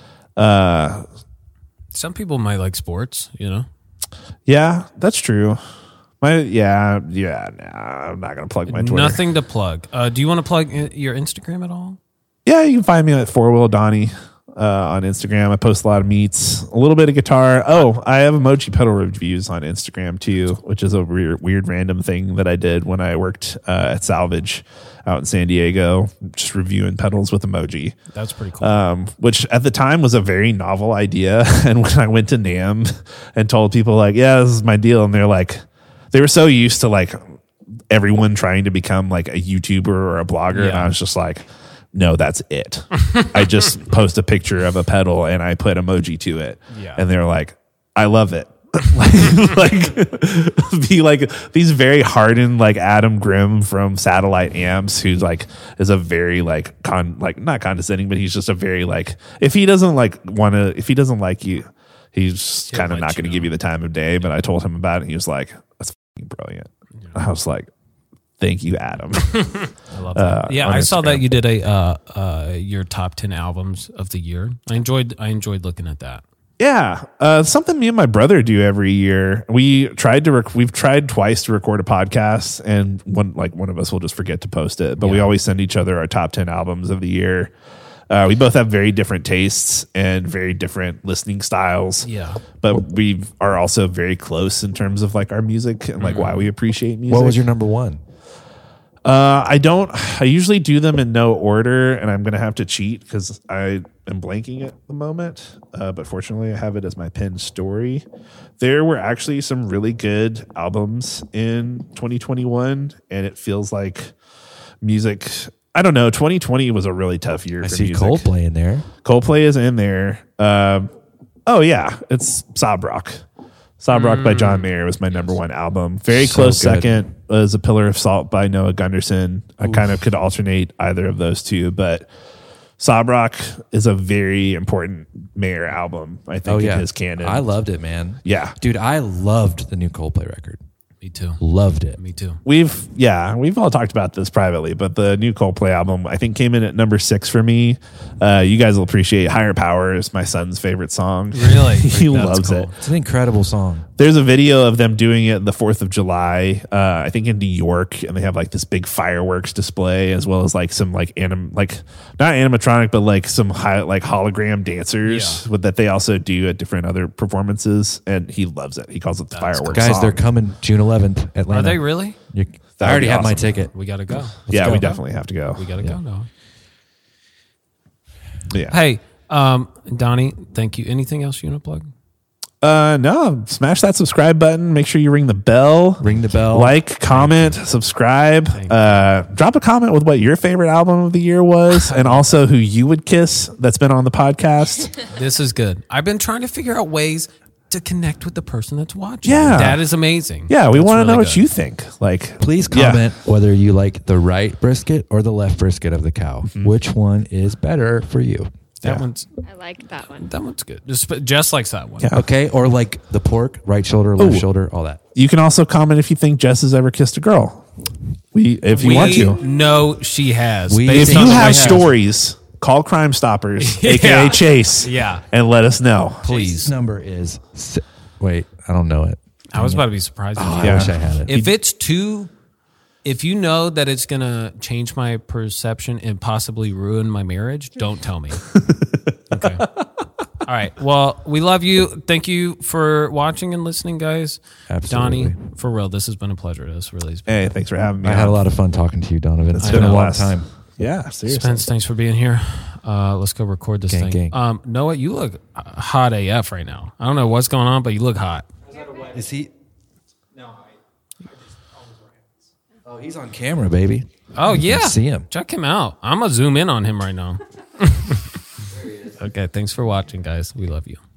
Uh, Some people might like sports, you know. yeah, that's true. My yeah yeah. Nah, I'm not gonna plug my Twitter. Nothing to plug. Uh, do you want to plug i- your Instagram at all? Yeah, you can find me at Four Wheel Donnie uh, on Instagram. I post a lot of meets, a little bit of guitar. Oh, I have emoji pedal reviews on Instagram too, which is a weird, weird random thing that I did when I worked uh, at Salvage out in San Diego, just reviewing pedals with emoji. That's pretty cool. Um, which at the time was a very novel idea. And when I went to NAMM and told people like, yeah, this is my deal. And they're like, they were so used to like everyone trying to become like a YouTuber or a blogger. And Yeah. I was just like, no, that's it. I just post a picture of a pedal and I put emoji to it. Yeah. And they're like, I love it. like, like be like these very hardened like Adam Grimm from Satellite Amps, who's like is a very like con like not condescending, but he's just a very like if he doesn't like want to if he doesn't like you, he's He'll kind of let not you going to know. give you the time of day. But I told him about it. And he was like, "That's fucking brilliant." I was like, "Thank you, Adam." I love that. uh, yeah, on I saw Instagram. that you did a uh, uh, your top ten albums of the year. I enjoyed. I enjoyed looking at that. Yeah, uh, something me and my brother do every year. We tried to rec- we've tried twice to record a podcast, and one like one of us will just forget to post it. But we Yeah. always send each other our top ten albums of the year. Uh, we both have very different tastes and very different listening styles. Yeah. but we are also very close in terms of like our music and like why we appreciate music. What was your number one? Uh, I don't. I usually do them in no order, and I'm gonna have to cheat because I am blanking at the moment. Uh, but fortunately, I have it as my pinned story. There were actually some really good albums in twenty twenty-one, and it feels like music. I don't know. twenty twenty was a really tough year I for see music. Coldplay in there. Coldplay is in there. Um, oh yeah, it's Sob Rock. Sob Rock by John Mayer was my number one album. Very So close good. second was A Pillar of Salt by Noah Gunderson. I kind of could alternate either of those two, but Sob Rock is a very important Mayer album, I think, Oh yeah, in his canon. I loved it, man. Yeah. dude, I loved the new Coldplay record. Me too. Loved it. Me too. We've, yeah, we've all talked about this privately, but the new Coldplay album, I think, came in at number six for me. Uh, you guys will appreciate Higher Power is my son's favorite song. Really? he That's loves cool. it. It's an incredible song. There's a video of them doing it the fourth of July, uh, I think in New York, and they have like this big fireworks display as well as like some like anim like not animatronic, but like some high, like hologram dancers Yeah. with that they also do at different other performances, and he loves it. He calls it the fireworks Guys, song. they're coming June eleventh, Atlanta. Are they really? You- That I would already be have my awesome. ticket. We gotta go. yeah, go. we definitely have to go. We gotta go now. Yeah. Hey, um, Donnie, thank you. Anything else you want to plug? Uh, no, smash that subscribe button. Make sure you ring the bell. Ring the bell. Like, comment, subscribe. Uh, drop a comment with what your favorite album of the year was, and also who you would kiss that's been on the podcast. This is good. I've been trying to figure out ways to connect with the person that's watching. Yeah. That is amazing. Yeah, we That's want to really know what good. you think. Like, Please yeah. comment whether you like the right brisket or the left brisket of the cow. Which one is better for you? That Yeah. one's I like that one. that one's good. Just, just likes that one. Yeah. Okay, or like the pork, right shoulder, left Ooh. shoulder, all that. You can also comment if you think Jess has ever kissed a girl. We, if you we want to. know she has. We- based If on you the have way- stories, call Crime Stoppers, Yeah. aka Chase, Yeah. and let us know. Please. Number is si- wait, I don't know it. I was about to be surprised. if you I Yeah. wish I had it. If it's too, if you know that it's gonna change my perception and possibly ruin my marriage, don't tell me. Okay. All right. Well, we love you. Thank you for watching and listening, guys. Absolutely. Donnie, for real, this has been a pleasure. This really has been. Hey, thanks for having me. I had a on. lot of fun talking to you, Donovan. It's It's been been a a long blast. time. Yeah, seriously. Spence, thanks for being here. Uh, let's go record this Gang, thing. gang. Um, Noah, you look hot A F right now. I don't know what's going on, but you look hot. Is he? Oh, he's on camera, baby. Oh yeah, see him. Check him out. I'm gonna zoom in on him right now. Okay, thanks for watching, guys. We love you.